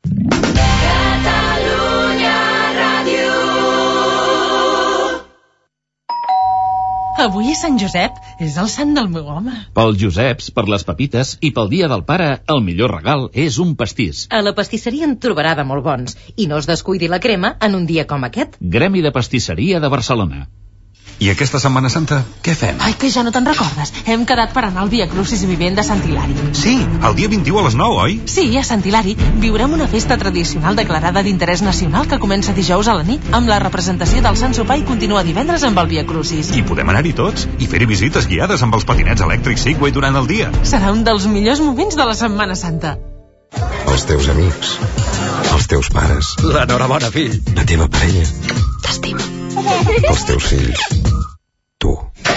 Avui és Sant Josep, és el sant del meu home. Pel Joseps, per les pepites i pel dia del pare, el millor regal és un pastís. A la pastisseria en trobarà de molt bons. I no es descuidi la crema en un dia com aquest. Gremi de Pastisseria de Barcelona. I aquesta Setmana Santa, què fem? Ai, que ja no te'n recordes. Hem quedat per anar al Via Crucis vivent de Sant Hilari. Sí, el dia 21 a les 9, oi? Sí, a Sant Hilari viurem una festa tradicional declarada d'interès nacional que comença dijous a la nit amb la representació del Sant Sopar i continua divendres amb el Via Crucis. I podem anar-hi tots i fer-hi visites guiades amb els patinets elèctrics Segway durant el dia. Serà un dels millors moments de la Setmana Santa. Els teus amics, els teus pares, l'enhorabona, fill, la teva parella, t'estimo, els teus fills, tu.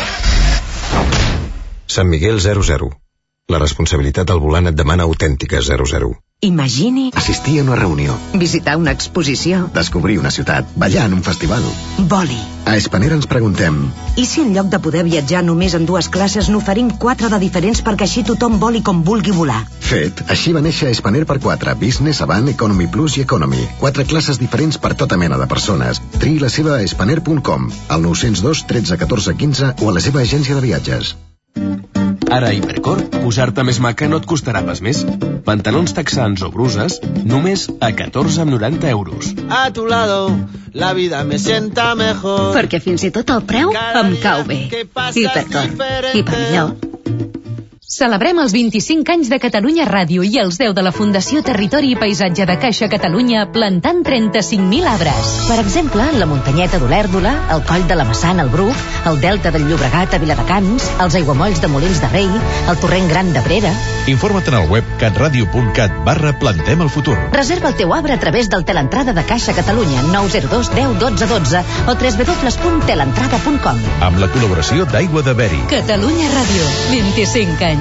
Sant Miguel 00. La responsabilitat al volant et demana autèntica 00. Imagini assistir a una reunió, visitar una exposició, descobrir una ciutat, ballar en un festival. Voli. A Spanair ens preguntem: i si en lloc de poder viatjar només en 2 classes n'oferim 4 de diferents perquè així tothom voli com vulgui volar? Fet, així va néixer Spanair per 4, Business, Avant, Economy Plus i Economy. 4 classes diferents per tota mena de persones. Triï la seva a spanair.com, al 902 13 14 15 o a la seva agència de viatges. Ara a Hipercor, posar-te més maca no et costarà pas més. Pantalons texans o bruses, només a 14,90 euros. A tu lado, la vida me sienta mejor. Perquè fins i tot el preu em cau bé. Hipercor. I per millor. Celebrem els 25 anys de Catalunya Ràdio i els 10 de la Fundació Territori i Paisatge de Caixa Catalunya plantant 35.000 arbres. Per exemple, en la muntanyeta d'Olèrdola, el Coll de la Massana al Bruc, el Delta del Llobregat a Viladecans, els aiguamolls de Molins de Rei, el Torrent Gran d'Abrera. Informa't en el web catradio.cat/plantem el futur. Reserva el teu arbre a través del Teleentrada de Caixa Catalunya 902 10 12 12 o www.telentrada.com. Amb la col·laboració d'Aigua de Beri. Catalunya Ràdio, 25 anys.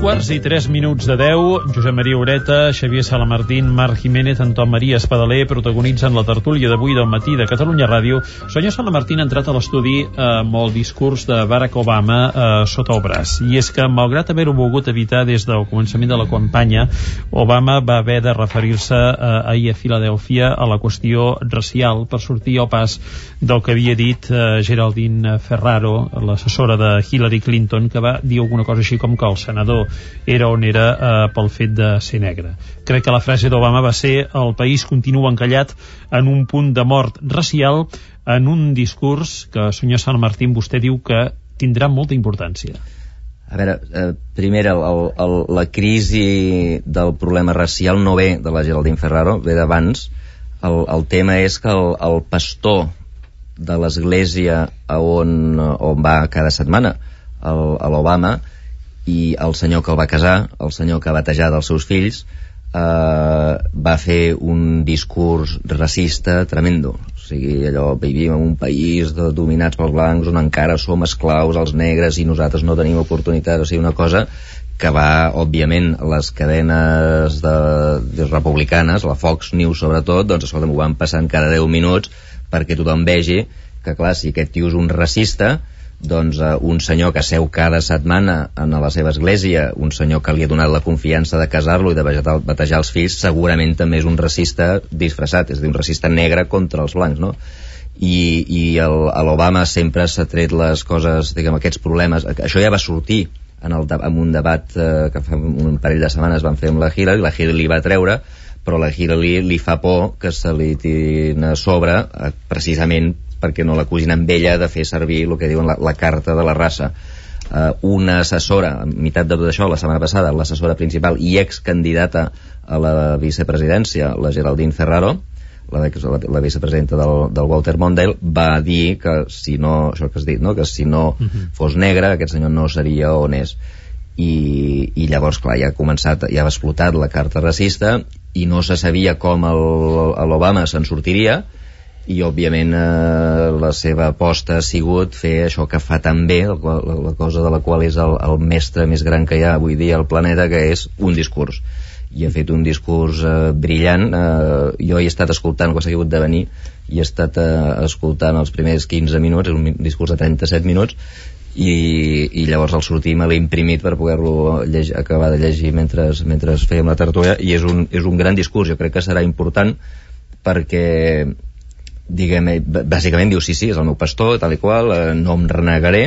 3:03 de 10, Josep Maria Ureta, Xavier Salamartín, Marc Jiménez, Anton Maria Espadaler protagonitzen la tertúlia d'avui del matí de Catalunya Ràdio. Senyor Salamartín ha entrat a l'estudi amb el discurs de Barack Obama sota el braç, i és que, malgrat haver-ho volgut evitar des del començament de la campanya, Obama va haver de referir-se ahir a Filadèlfia a la qüestió racial per sortir al pas del que havia dit Geraldine Ferraro, l'assessora de Hillary Clinton, que va dir alguna cosa així com que el senador era on era pel fet de ser negre. Crec que la frase d'Obama va ser: el país continua encallat en un punt de mort racial, en un discurs que, senyor Salamartín, vostè diu que tindrà molta importància. A veure, primer, la crisi del problema racial no ve de la Geraldine Ferraro, ve d'abans. El tema és que el pastor de l'església on va cada setmana a l'Obama, i el senyor que el va casar, el senyor que va batejar dels seus fills, va fer un discurs racista tremendo. O sigui, allò, vivim en un país dominats pels blancs on encara som esclaus els negres i nosaltres no tenim oportunitat. O sigui, una cosa que va, òbviament, les cadenes republicanes, la Fox News sobretot, doncs escolta, m'ho van passant cada 10 minuts perquè tothom vegi que, clar, si aquest tio és un racista, doncs un senyor que seu cada setmana a la seva església, un senyor que li ha donat la confiança de casar-lo i de batejar els fills, segurament també és un racista disfressat, és a dir, un racista negre contra els blancs, no? I a l'Obama sempre s'ha tret les coses, diguem, aquests problemes. Això ja va sortir en un debat que fa un parell de setmanes van fer amb la Hillary li va treure, però la Hillary li fa por que se li tirin a sobre precisament perquè no l'acusin amb ella de fer servir el que diuen la carta de la raça. Una assessora, a meitat de tot això, la setmana passada, l'assessora principal i excandidata a la vicepresidència, la Geraldine Ferraro, la vicepresidenta del Walter Mondale, va dir que si no, això que has dit, no? Que si no fos negre, aquest senyor no seria on és. I llavors, clar, ja ha explotat la carta racista i no se sabia com l'Obama se'n sortiria, i òbviament la seva aposta ha sigut fer això que fa tan bé, la cosa de la qual és el mestre més gran que hi ha avui dia al planeta, que és un discurs. I ha fet un discurs brillant. Jo he estat escoltant quan s'ha hagut de venir, i he estat escoltant els primers 15 minuts, és un discurs de 37 minuts, i llavors al sortir me l'he imprimit per poder-lo acabar de llegir mentre fèiem la tertúlia, i és un gran discurs. Jo crec que serà important perquè, diguem, bàsicament diu sí, és el meu pastor, tal i qual, no em renegaré,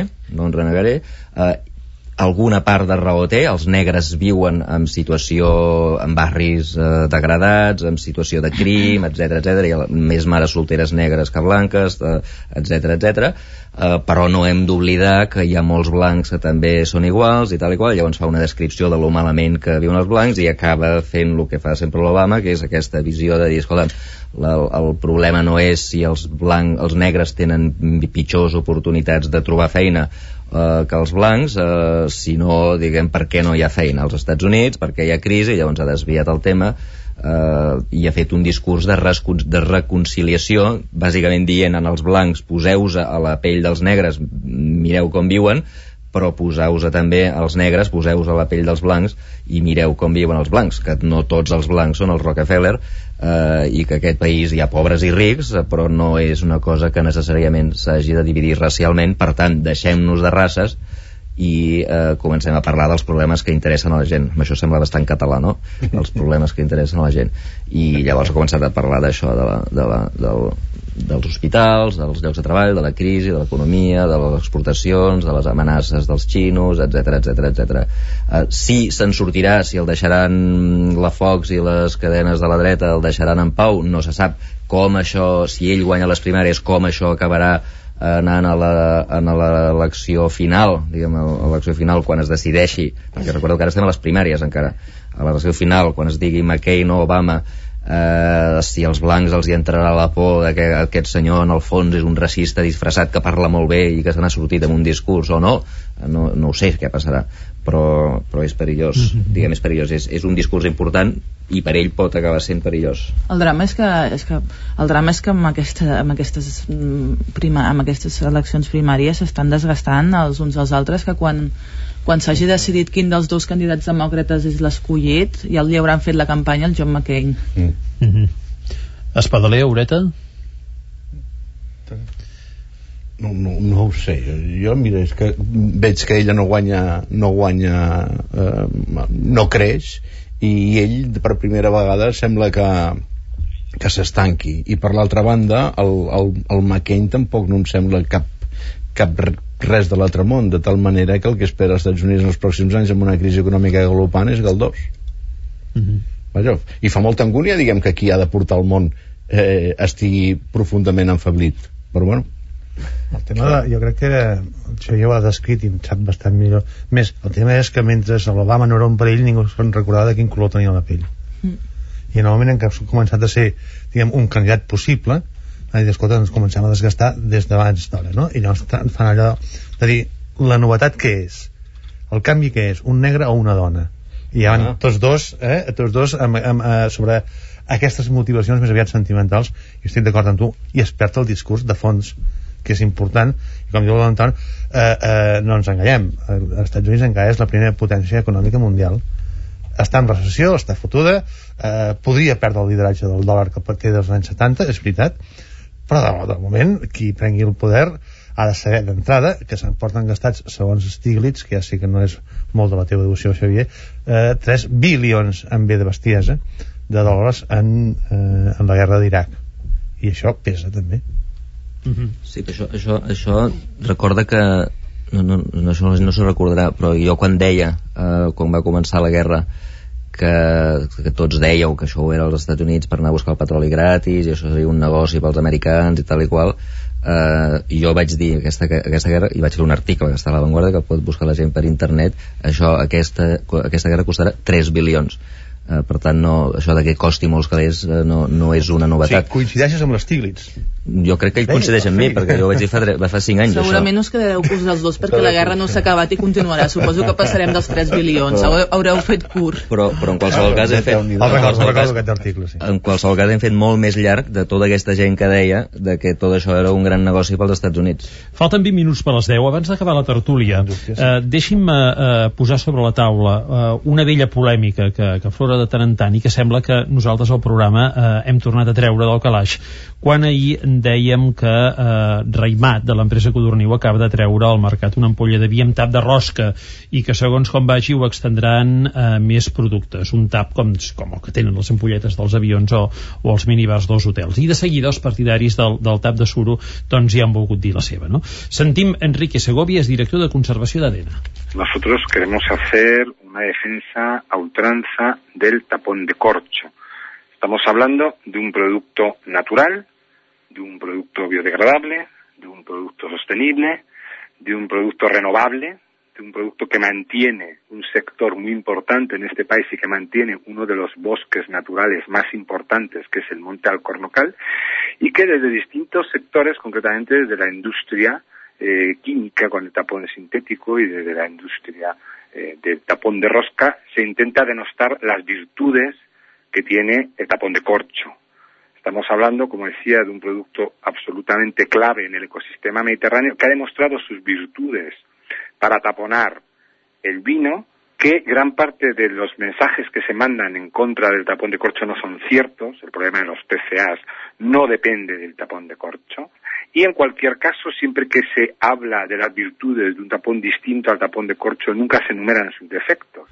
alguna part de raó té. Els negres viuen en barris degradats, en situació de crim, etc. Hi ha més mares solteres negres que blanques, etc. Però no hem d'oblidar que hi ha molts blancs que també són iguals i tal i qual. Llavors fa una descripció de lo malament que viuen els blancs i acaba fent el que fa sempre l'Obama, que és aquesta visió de dir, escolta, el problema no és si els negres tenen pitjors oportunitats de trobar feina que els blancs, sinó, diguem, per què no hi ha feina als Estats Units, perquè hi ha crisi. Llavors ha desviat el tema i ha fet un discurs de reconciliació, bàsicament dient als blancs: poseu-vos a la pell dels negres, mireu com viuen, però poseu-vos també als negres, poseu-vos a la pell dels blancs i mireu com viuen els blancs, que no tots els blancs són els Rockefeller, i que aquest país hi ha pobres i rics, però no és una cosa que necessàriament s'hagi de dividir racialment. Per tant, deixem-nos de races i comencem a parlar dels problemes que interessen a la gent. Això sembla bastant català, no? Els problemes que interessen a la gent. I llavors ha començat a parlar d'això, dels hospitals, dels llocs de treball, de la crisi, de l'economia, de les exportacions, de les amenaces dels xinos, etc. Si se'n sortirà, si el deixaran la Fox i les cadenes de la dreta el deixaran en pau, no se sap. Com això, si ell guanya les primàries, com això acabarà anant a l'elecció final, diguem, a l'elecció final quan es decideixi, perquè recordo que ara estem a les primàries encara, a l'elecció final, quan es digui McCain o Obama, si als blancs els hi entrarà la por de que aquest senyor en el fons és un racista disfressat que parla molt bé i que se n'ha sortit amb un discurs o no. no ho sé què passarà, però és perillós, diguem, és perillós, és un discurs important i per ell pot acabar sent perillós. El drama és que amb aquestes eleccions primàries s'estan desgastant els uns als altres, que quan s'hagi decidit quin dels dos candidats demòcrates és l'escollit, ja li hauran fet la campanya al John McCain. Espadaler, Aureta? No ho sé. Jo, mira, és que veig que ella no creix, i ell per primera vegada sembla que s'estanqui, i per l'altra banda el McCain tampoc no em sembla cap res de l'altre món, de tal manera que el que espera als Estats Units en els pròxims anys amb una crisi econòmica galopant és galdós. Vaja, i fa molta angúnia, diguem, que qui ha de portar el món estigui profundament enfeblit, però bueno. El tema jo crec que això ja ho ha descrit i em sap bastant millor. Més, el tema és que mentre l'Obama no era un perill, ningú se'n recordava de quin color tenia la pell. I en el moment en què ha començat a ser, diguem, un candidat possible, escolta, ens comencem a desgastar des d'abans d'hora, no? I llavors fan allò de dir, la novetat què és? El canvi què és? Un negre o una dona? I ja van tots dos sobre aquestes motivacions més aviat sentimentals, i estic d'acord amb tu, i es perd el discurs de fons, que és important, i com diu l'Anton, no ens enganyem, els Estats Units encara és la primera potència econòmica mundial, està en recessió, està fotuda, podria perdre el lideratge del dòlar que té dels anys 70, és veritat, però de moment qui prengui el poder ha de saber d'entrada que se'n porten gastats, segons Stiglitz, que ja sí que no és molt de la teva devoció, Xavier, 3 bilions en bé de bestiesa de dòlars en la guerra d'Iraq, i això pesa també. Sí, però això recorda que això no s'ho recordarà, però jo quan deia quan va començar la guerra que tots dèieu que això era als Estats Units per anar a buscar el petroli gratis i això seria un negoci pels americans i tal i qual, jo vaig dir aquesta guerra, i vaig fer un article que està a La Vanguardia, que pot buscar la gent per internet, aquesta guerra costarà 3 bilions. Per tant, això de que costi molts calés no és una novetat. Sí, coincideixes amb l'Stiglitz? Jo crec que ell coincideix amb mi, perquè jo ho vaig dir fa 5 anys. Segurament us quedareu curts els dos, perquè la guerra no s'ha acabat i continuarà. Suposo que passarem dels 3 bilions. Haureu fet curt. Però en qualsevol cas hem fet en qualsevol cas hem fet molt més llarg de tota aquesta gent que deia de que tot això era un gran negoci pels Estats Units. Falten 20 minuts per les 10. Abans d'acabar la tertúlia, deixi'm posar sobre la taula una vella polèmica que aflora de tant en tant i que sembla que nosaltres al programa hem tornat a treure del calaix, quan ahir dèiem que Raimat, de l'empresa Codorniu, acaba de treure al mercat una ampolla de vi amb tap de rosca i que segons com vagi ho extendran més productes, un tap com el que tenen les ampolletes dels avions o els minibars dels hotels, i de seguida els partidaris del tap de suro doncs hi han volgut dir la seva, no? Sentim Enrique Segovia, és director de conservació d'ADENA. Nosotros queremos hacer una defensa a ultranza del tapón de corcho. Estamos hablando de un producto natural, de un producto biodegradable, de un producto sostenible, de un producto renovable, de un producto que mantiene un sector muy importante en este país y que mantiene uno de los bosques naturales más importantes, que es el Monte Alcornocal, y que desde distintos sectores, concretamente desde la industria química con el tapón sintético y desde la industria del tapón de rosca, se intenta denostar las virtudes que tiene el tapón de corcho. Estamos hablando, como decía, de un producto absolutamente clave en el ecosistema mediterráneo que ha demostrado sus virtudes para taponar el vino, que gran parte de los mensajes que se mandan en contra del tapón de corcho no son ciertos. El problema de los TCAs no depende del tapón de corcho. Y en cualquier caso, siempre que se habla de las virtudes de un tapón distinto al tapón de corcho, nunca se enumeran sus defectos.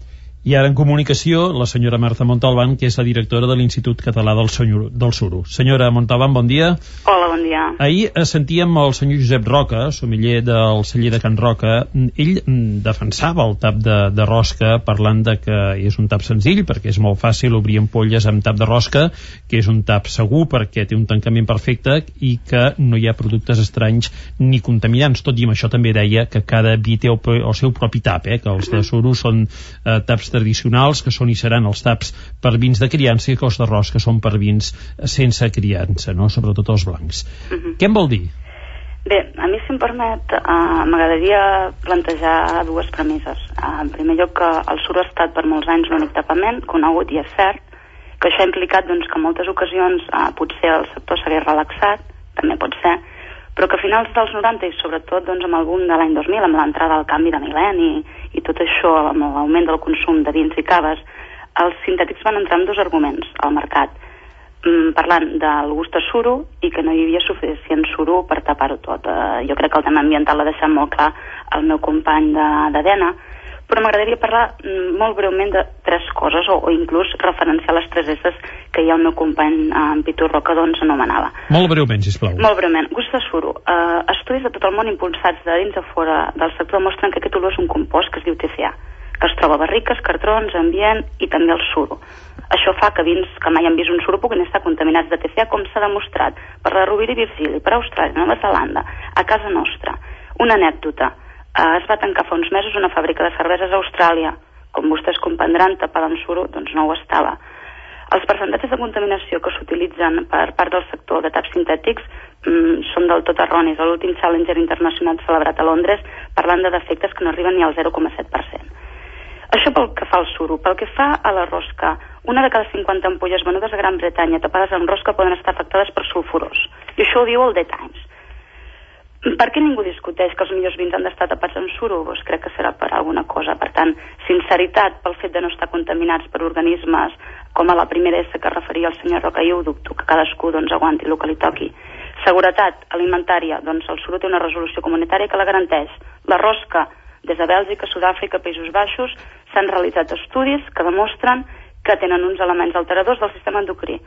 I ara en comunicació, la senyora Marta Montalbán, que és la directora de l'Institut Català del Suro. Senyora Montalbán, bon dia. Hola, bon dia. Ahir sentíem el senyor Josep Roca, sommelier del celler de Can Roca. Ell defensava el tap de rosca parlant de que és un tap senzill, perquè és molt fàcil obrir ampolles amb tap de rosca, que és un tap segur perquè té un tancament perfecte i que no hi ha productes estranys ni contaminants. Tot i amb això també deia que cada vi té el seu propi tap, que els de suro són taps tradicionals, que són i seran els taps per vins de criança, i que els de rosca són per vins sense criança, no? Sobretot els blancs. Què en vol dir? Bé, a mi, si em permet, m'agradaria plantejar dues premisses. En primer lloc, que el suro ha estat per molts anys l'únic tapament conegut, i és cert, que això ha implicat doncs, que en moltes ocasions potser el sector s'hagués relaxat, també pot ser, però que a finals dels 90 i sobretot doncs, amb el boom de l'any 2000, amb l'entrada del canvi de mil·lenni i tot això, amb l'augment del consum de vins i caves, els sintètics van entrar amb dos arguments al mercat, parlant del gust de suro i que no hi havia suficient suro per tapar-ho tot. Jo crec que el tema ambiental l'ha deixat molt clar el meu company de Dena, però m'agradaria parlar molt breument de tres coses o inclús referenciar les tres esses que hi ha el meu company en Pitu Roca doncs anomenava. Molt breument, sisplau. Molt breument. Gust de suro. Estudis de tot el món impulsats de dins a fora del sector demostren que aquest olor és un compost que es diu TCA, que es troba a barriques, cartrons, ambient i també el suro. Això fa que vins que mai han vist un suro puguin estar contaminats de TCA, com s'ha demostrat per la Rovira i Virgili, per Austràlia, Nova Zelanda, a casa nostra. Una anècdota. Es va tancar fa uns mesos una fàbrica de cerveses a Austràlia. Com vostès comprendran, tapada amb suro, doncs no ho estava. Els percentatges de contaminació que s'utilitzen per part del sector de taps sintètics són del tot erronis. A l'últim Challenger Internacional celebrat a Londres parlant de defectes que no arriben ni al 0,7%. Això pel que fa al suro. Pel que fa a la rosca, una de cada 50 ampolles venudes a Gran Bretanya tapades amb rosca poden estar afectades per sulfurós. I això ho diu el The Times. Per què ningú discuteix que els millors vins han d'estar tapats amb suro? Doncs crec que serà per alguna cosa. Per tant, sinceritat pel fet de no estar contaminats per organismes com a la primera S que referia el senyor Roca, i ho dubto, que cadascú doncs, aguanti el que li toqui. Seguretat alimentària, doncs el suro té una resolució comunitària que la garanteix. La rosca, des de Bèlgica, Sud-àfrica, Països Baixos, s'han realitzat estudis que demostren que tenen uns elements alteradors del sistema endocrí.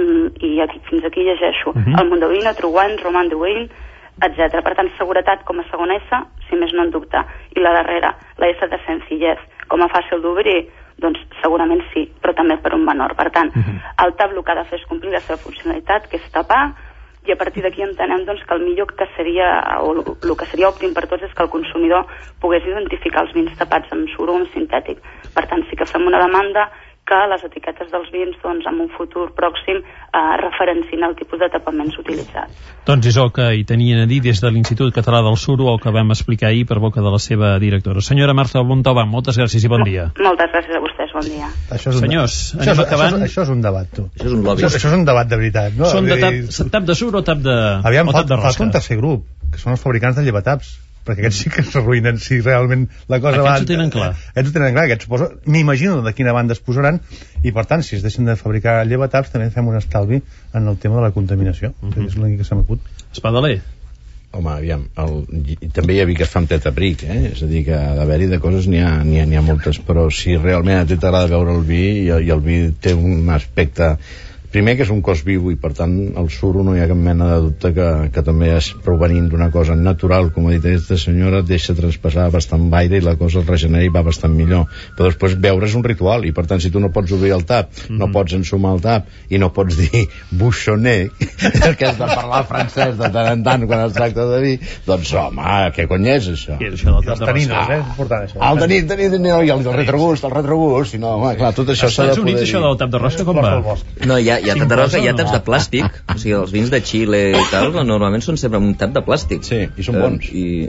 I fins aquí llegeixo. El Mondovina, Truwine, Roman de Wayne, etc. Per tant, seguretat com a segona S, si més no en dubte. I la darrera, la S de senzillez, com a fàcil d'obrir, doncs segurament sí, però també per un menor. Per tant, el TAP el que ha de fer és complir la seva funcionalitat, que és tapar, i a partir d'aquí entenem doncs, que el millor que seria, o el que seria òptim per tots, és que el consumidor pogués identificar els vins tapats amb suro o amb sintètic. Per tant, sí que fem una demanda que les etiquetes dels vins doncs, en un futur pròxim referencin el tipus de tapaments utilitzats. Doncs és el que hi tenien a dir des de l'Institut Català del Suro, el que vam explicar ahir per boca de la seva directora. Senyora Marta Montauban, moltes gràcies i bon dia. Moltes gràcies a vostès, bon dia. Senyors, anem acabant. Això és un debat, tu. Això és un lobby. Això és un debat de veritat, no? Són de tap de suro o tap de rosca? Aviam, falta un tercer grup, que són els fabricants de llevataps, perquè aquests sí que s'arruïnen si realment la cosa va... Aquests ho tenen clar. Aquests m'imagino de quina banda es posaran, i per tant, si es deixen de fabricar llevataps també fem un estalvi en el tema de la contaminació, que és l'únic que se m'acut. Espadaler. Home, aviam, també hi ha vi que es fa amb tetabric, és a dir, que d'haver-hi de coses n'hi ha moltes, però si realment a tu t'agrada veure el vi i el vi té un aspecte... Primer, que és un cos viu, i per tant el suro no hi ha cap mena de dubte que també és provenint d'una cosa natural, com ha dit aquesta senyora, deixa traspassar bastant aire i la cosa es regenera i va bastant millor. Però després beure és un ritual, i per tant si tu no pots obrir el tap, no pots ensumar el tap i no pots dir bouchonner, que has de parlar francès de tant en tant quan es tracta de vi, doncs home, què cony és això? Què és això del tap de rosca? És important això. El tenir, i el retrogust, i no, home, clar, tot això s'ha de poder dir. Units, això del tap de rosca, com va? No, hi ha tap de rosca, hi ha taps de plàstic, o sigui, els vins de Xile i tal, normalment són sempre un tap de plàstic. Sí, i són bons.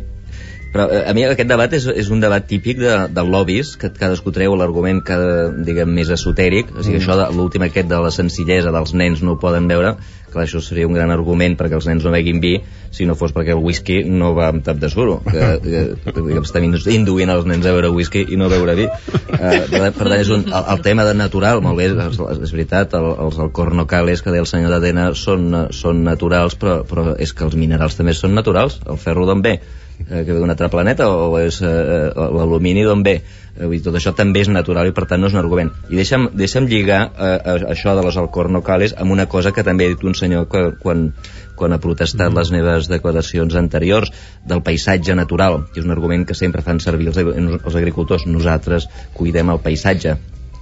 Però a mi aquest debat és un debat típic del lobbies, que cadascú treu l'argument que, diguem, més esotèric, o sigui, això de l'últim aquest de la senzillesa dels nens no ho poden veure, clar, això seria un gran argument perquè els nens no beguin vi, si no fos perquè el whisky no va amb tap de suro, que estem induint els nens a beure whisky i no a beure vi. Per tant, és el tema de natural, molt bé, és veritat, els alcornocales que deia el senyor d'Adena són naturals, però és que els minerals també són naturals. El ferro d'on ve? Que ve d'un altre planeta, o és l'alumini d'on ve? Tot això també és natural i per tant no és un argument. I deixa'm lligar això de les alcornocales amb una cosa que també ha dit un senyor quan ha protestat les meves declaracions anteriors del paisatge natural, que és un argument que sempre fan servir els agricultors. Nosaltres cuidem el paisatge.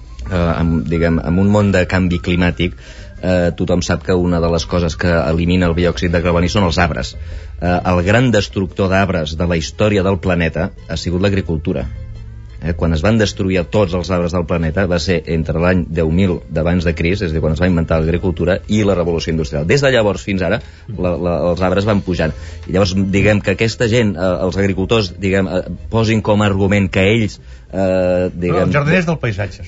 Amb un món de canvi climàtic, tothom sap que una de les coses que elimina el diòxid de carboni són els arbres. El gran destructor d'arbres de la història del planeta ha sigut l'agricultura. quan es van destruir tots els arbres del planeta va ser entre l'any 10.000 d'abans de Crist, és a dir, quan es va inventar l'agricultura, i la revolució industrial. Des de llavors fins ara els arbres van pujant, i llavors diguem que aquesta gent, els agricultors, diguem, posin com a argument que ells els jardiners del paisatge.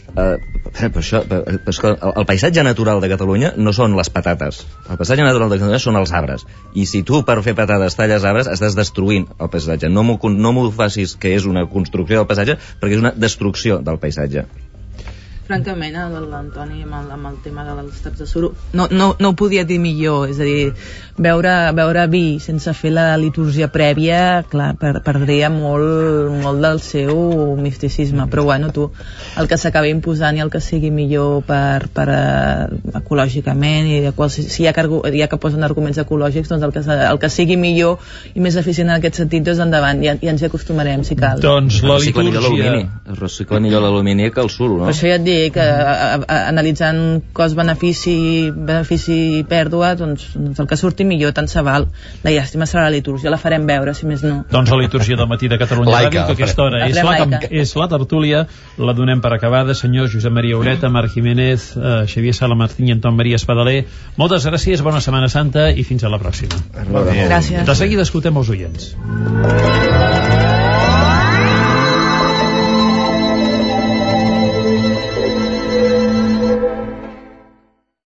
El paisatge natural de Catalunya no són les patates, el paisatge natural de Catalunya són els arbres, i si tu per fer patates talles arbres estàs destruint el paisatge. No m'ho facis que és una construcció del paisatge, perquè és una destrucció del paisatge. Francament, l'Antoni amb el tema dels taps de suro no ho podia dir millor, és a dir, beure vi sense fer la litúrgia prèvia, clar, perdria molt del seu misticisme, però bueno, tu, el que s'acabi imposant i el que sigui millor per ecològicament, i si hi ha que posen arguments ecològics, doncs el que sigui millor i més eficient en aquest sentit, doncs endavant, ja ens hi acostumarem si cal. Doncs la litúrgia... Es recicla millor l'alumini que el suro, no? Per això ja et dic que analitzant cost-benefici i pèrdua, doncs el que surti millor, tant se val. La llàstima serà la litúrgia, la farem veure, si més no. Doncs la litúrgia del matí de Catalunya Ràdio, que aquesta hora és la tertúlia, la donem per acabada. Senyor Josep Maria Ureta, Marc Jiménez, Xavier Sala Martín i Anton Maria Espadaler, moltes gràcies, bona Setmana Santa i fins a la pròxima. Gràcies. De seguida escoltem els oients.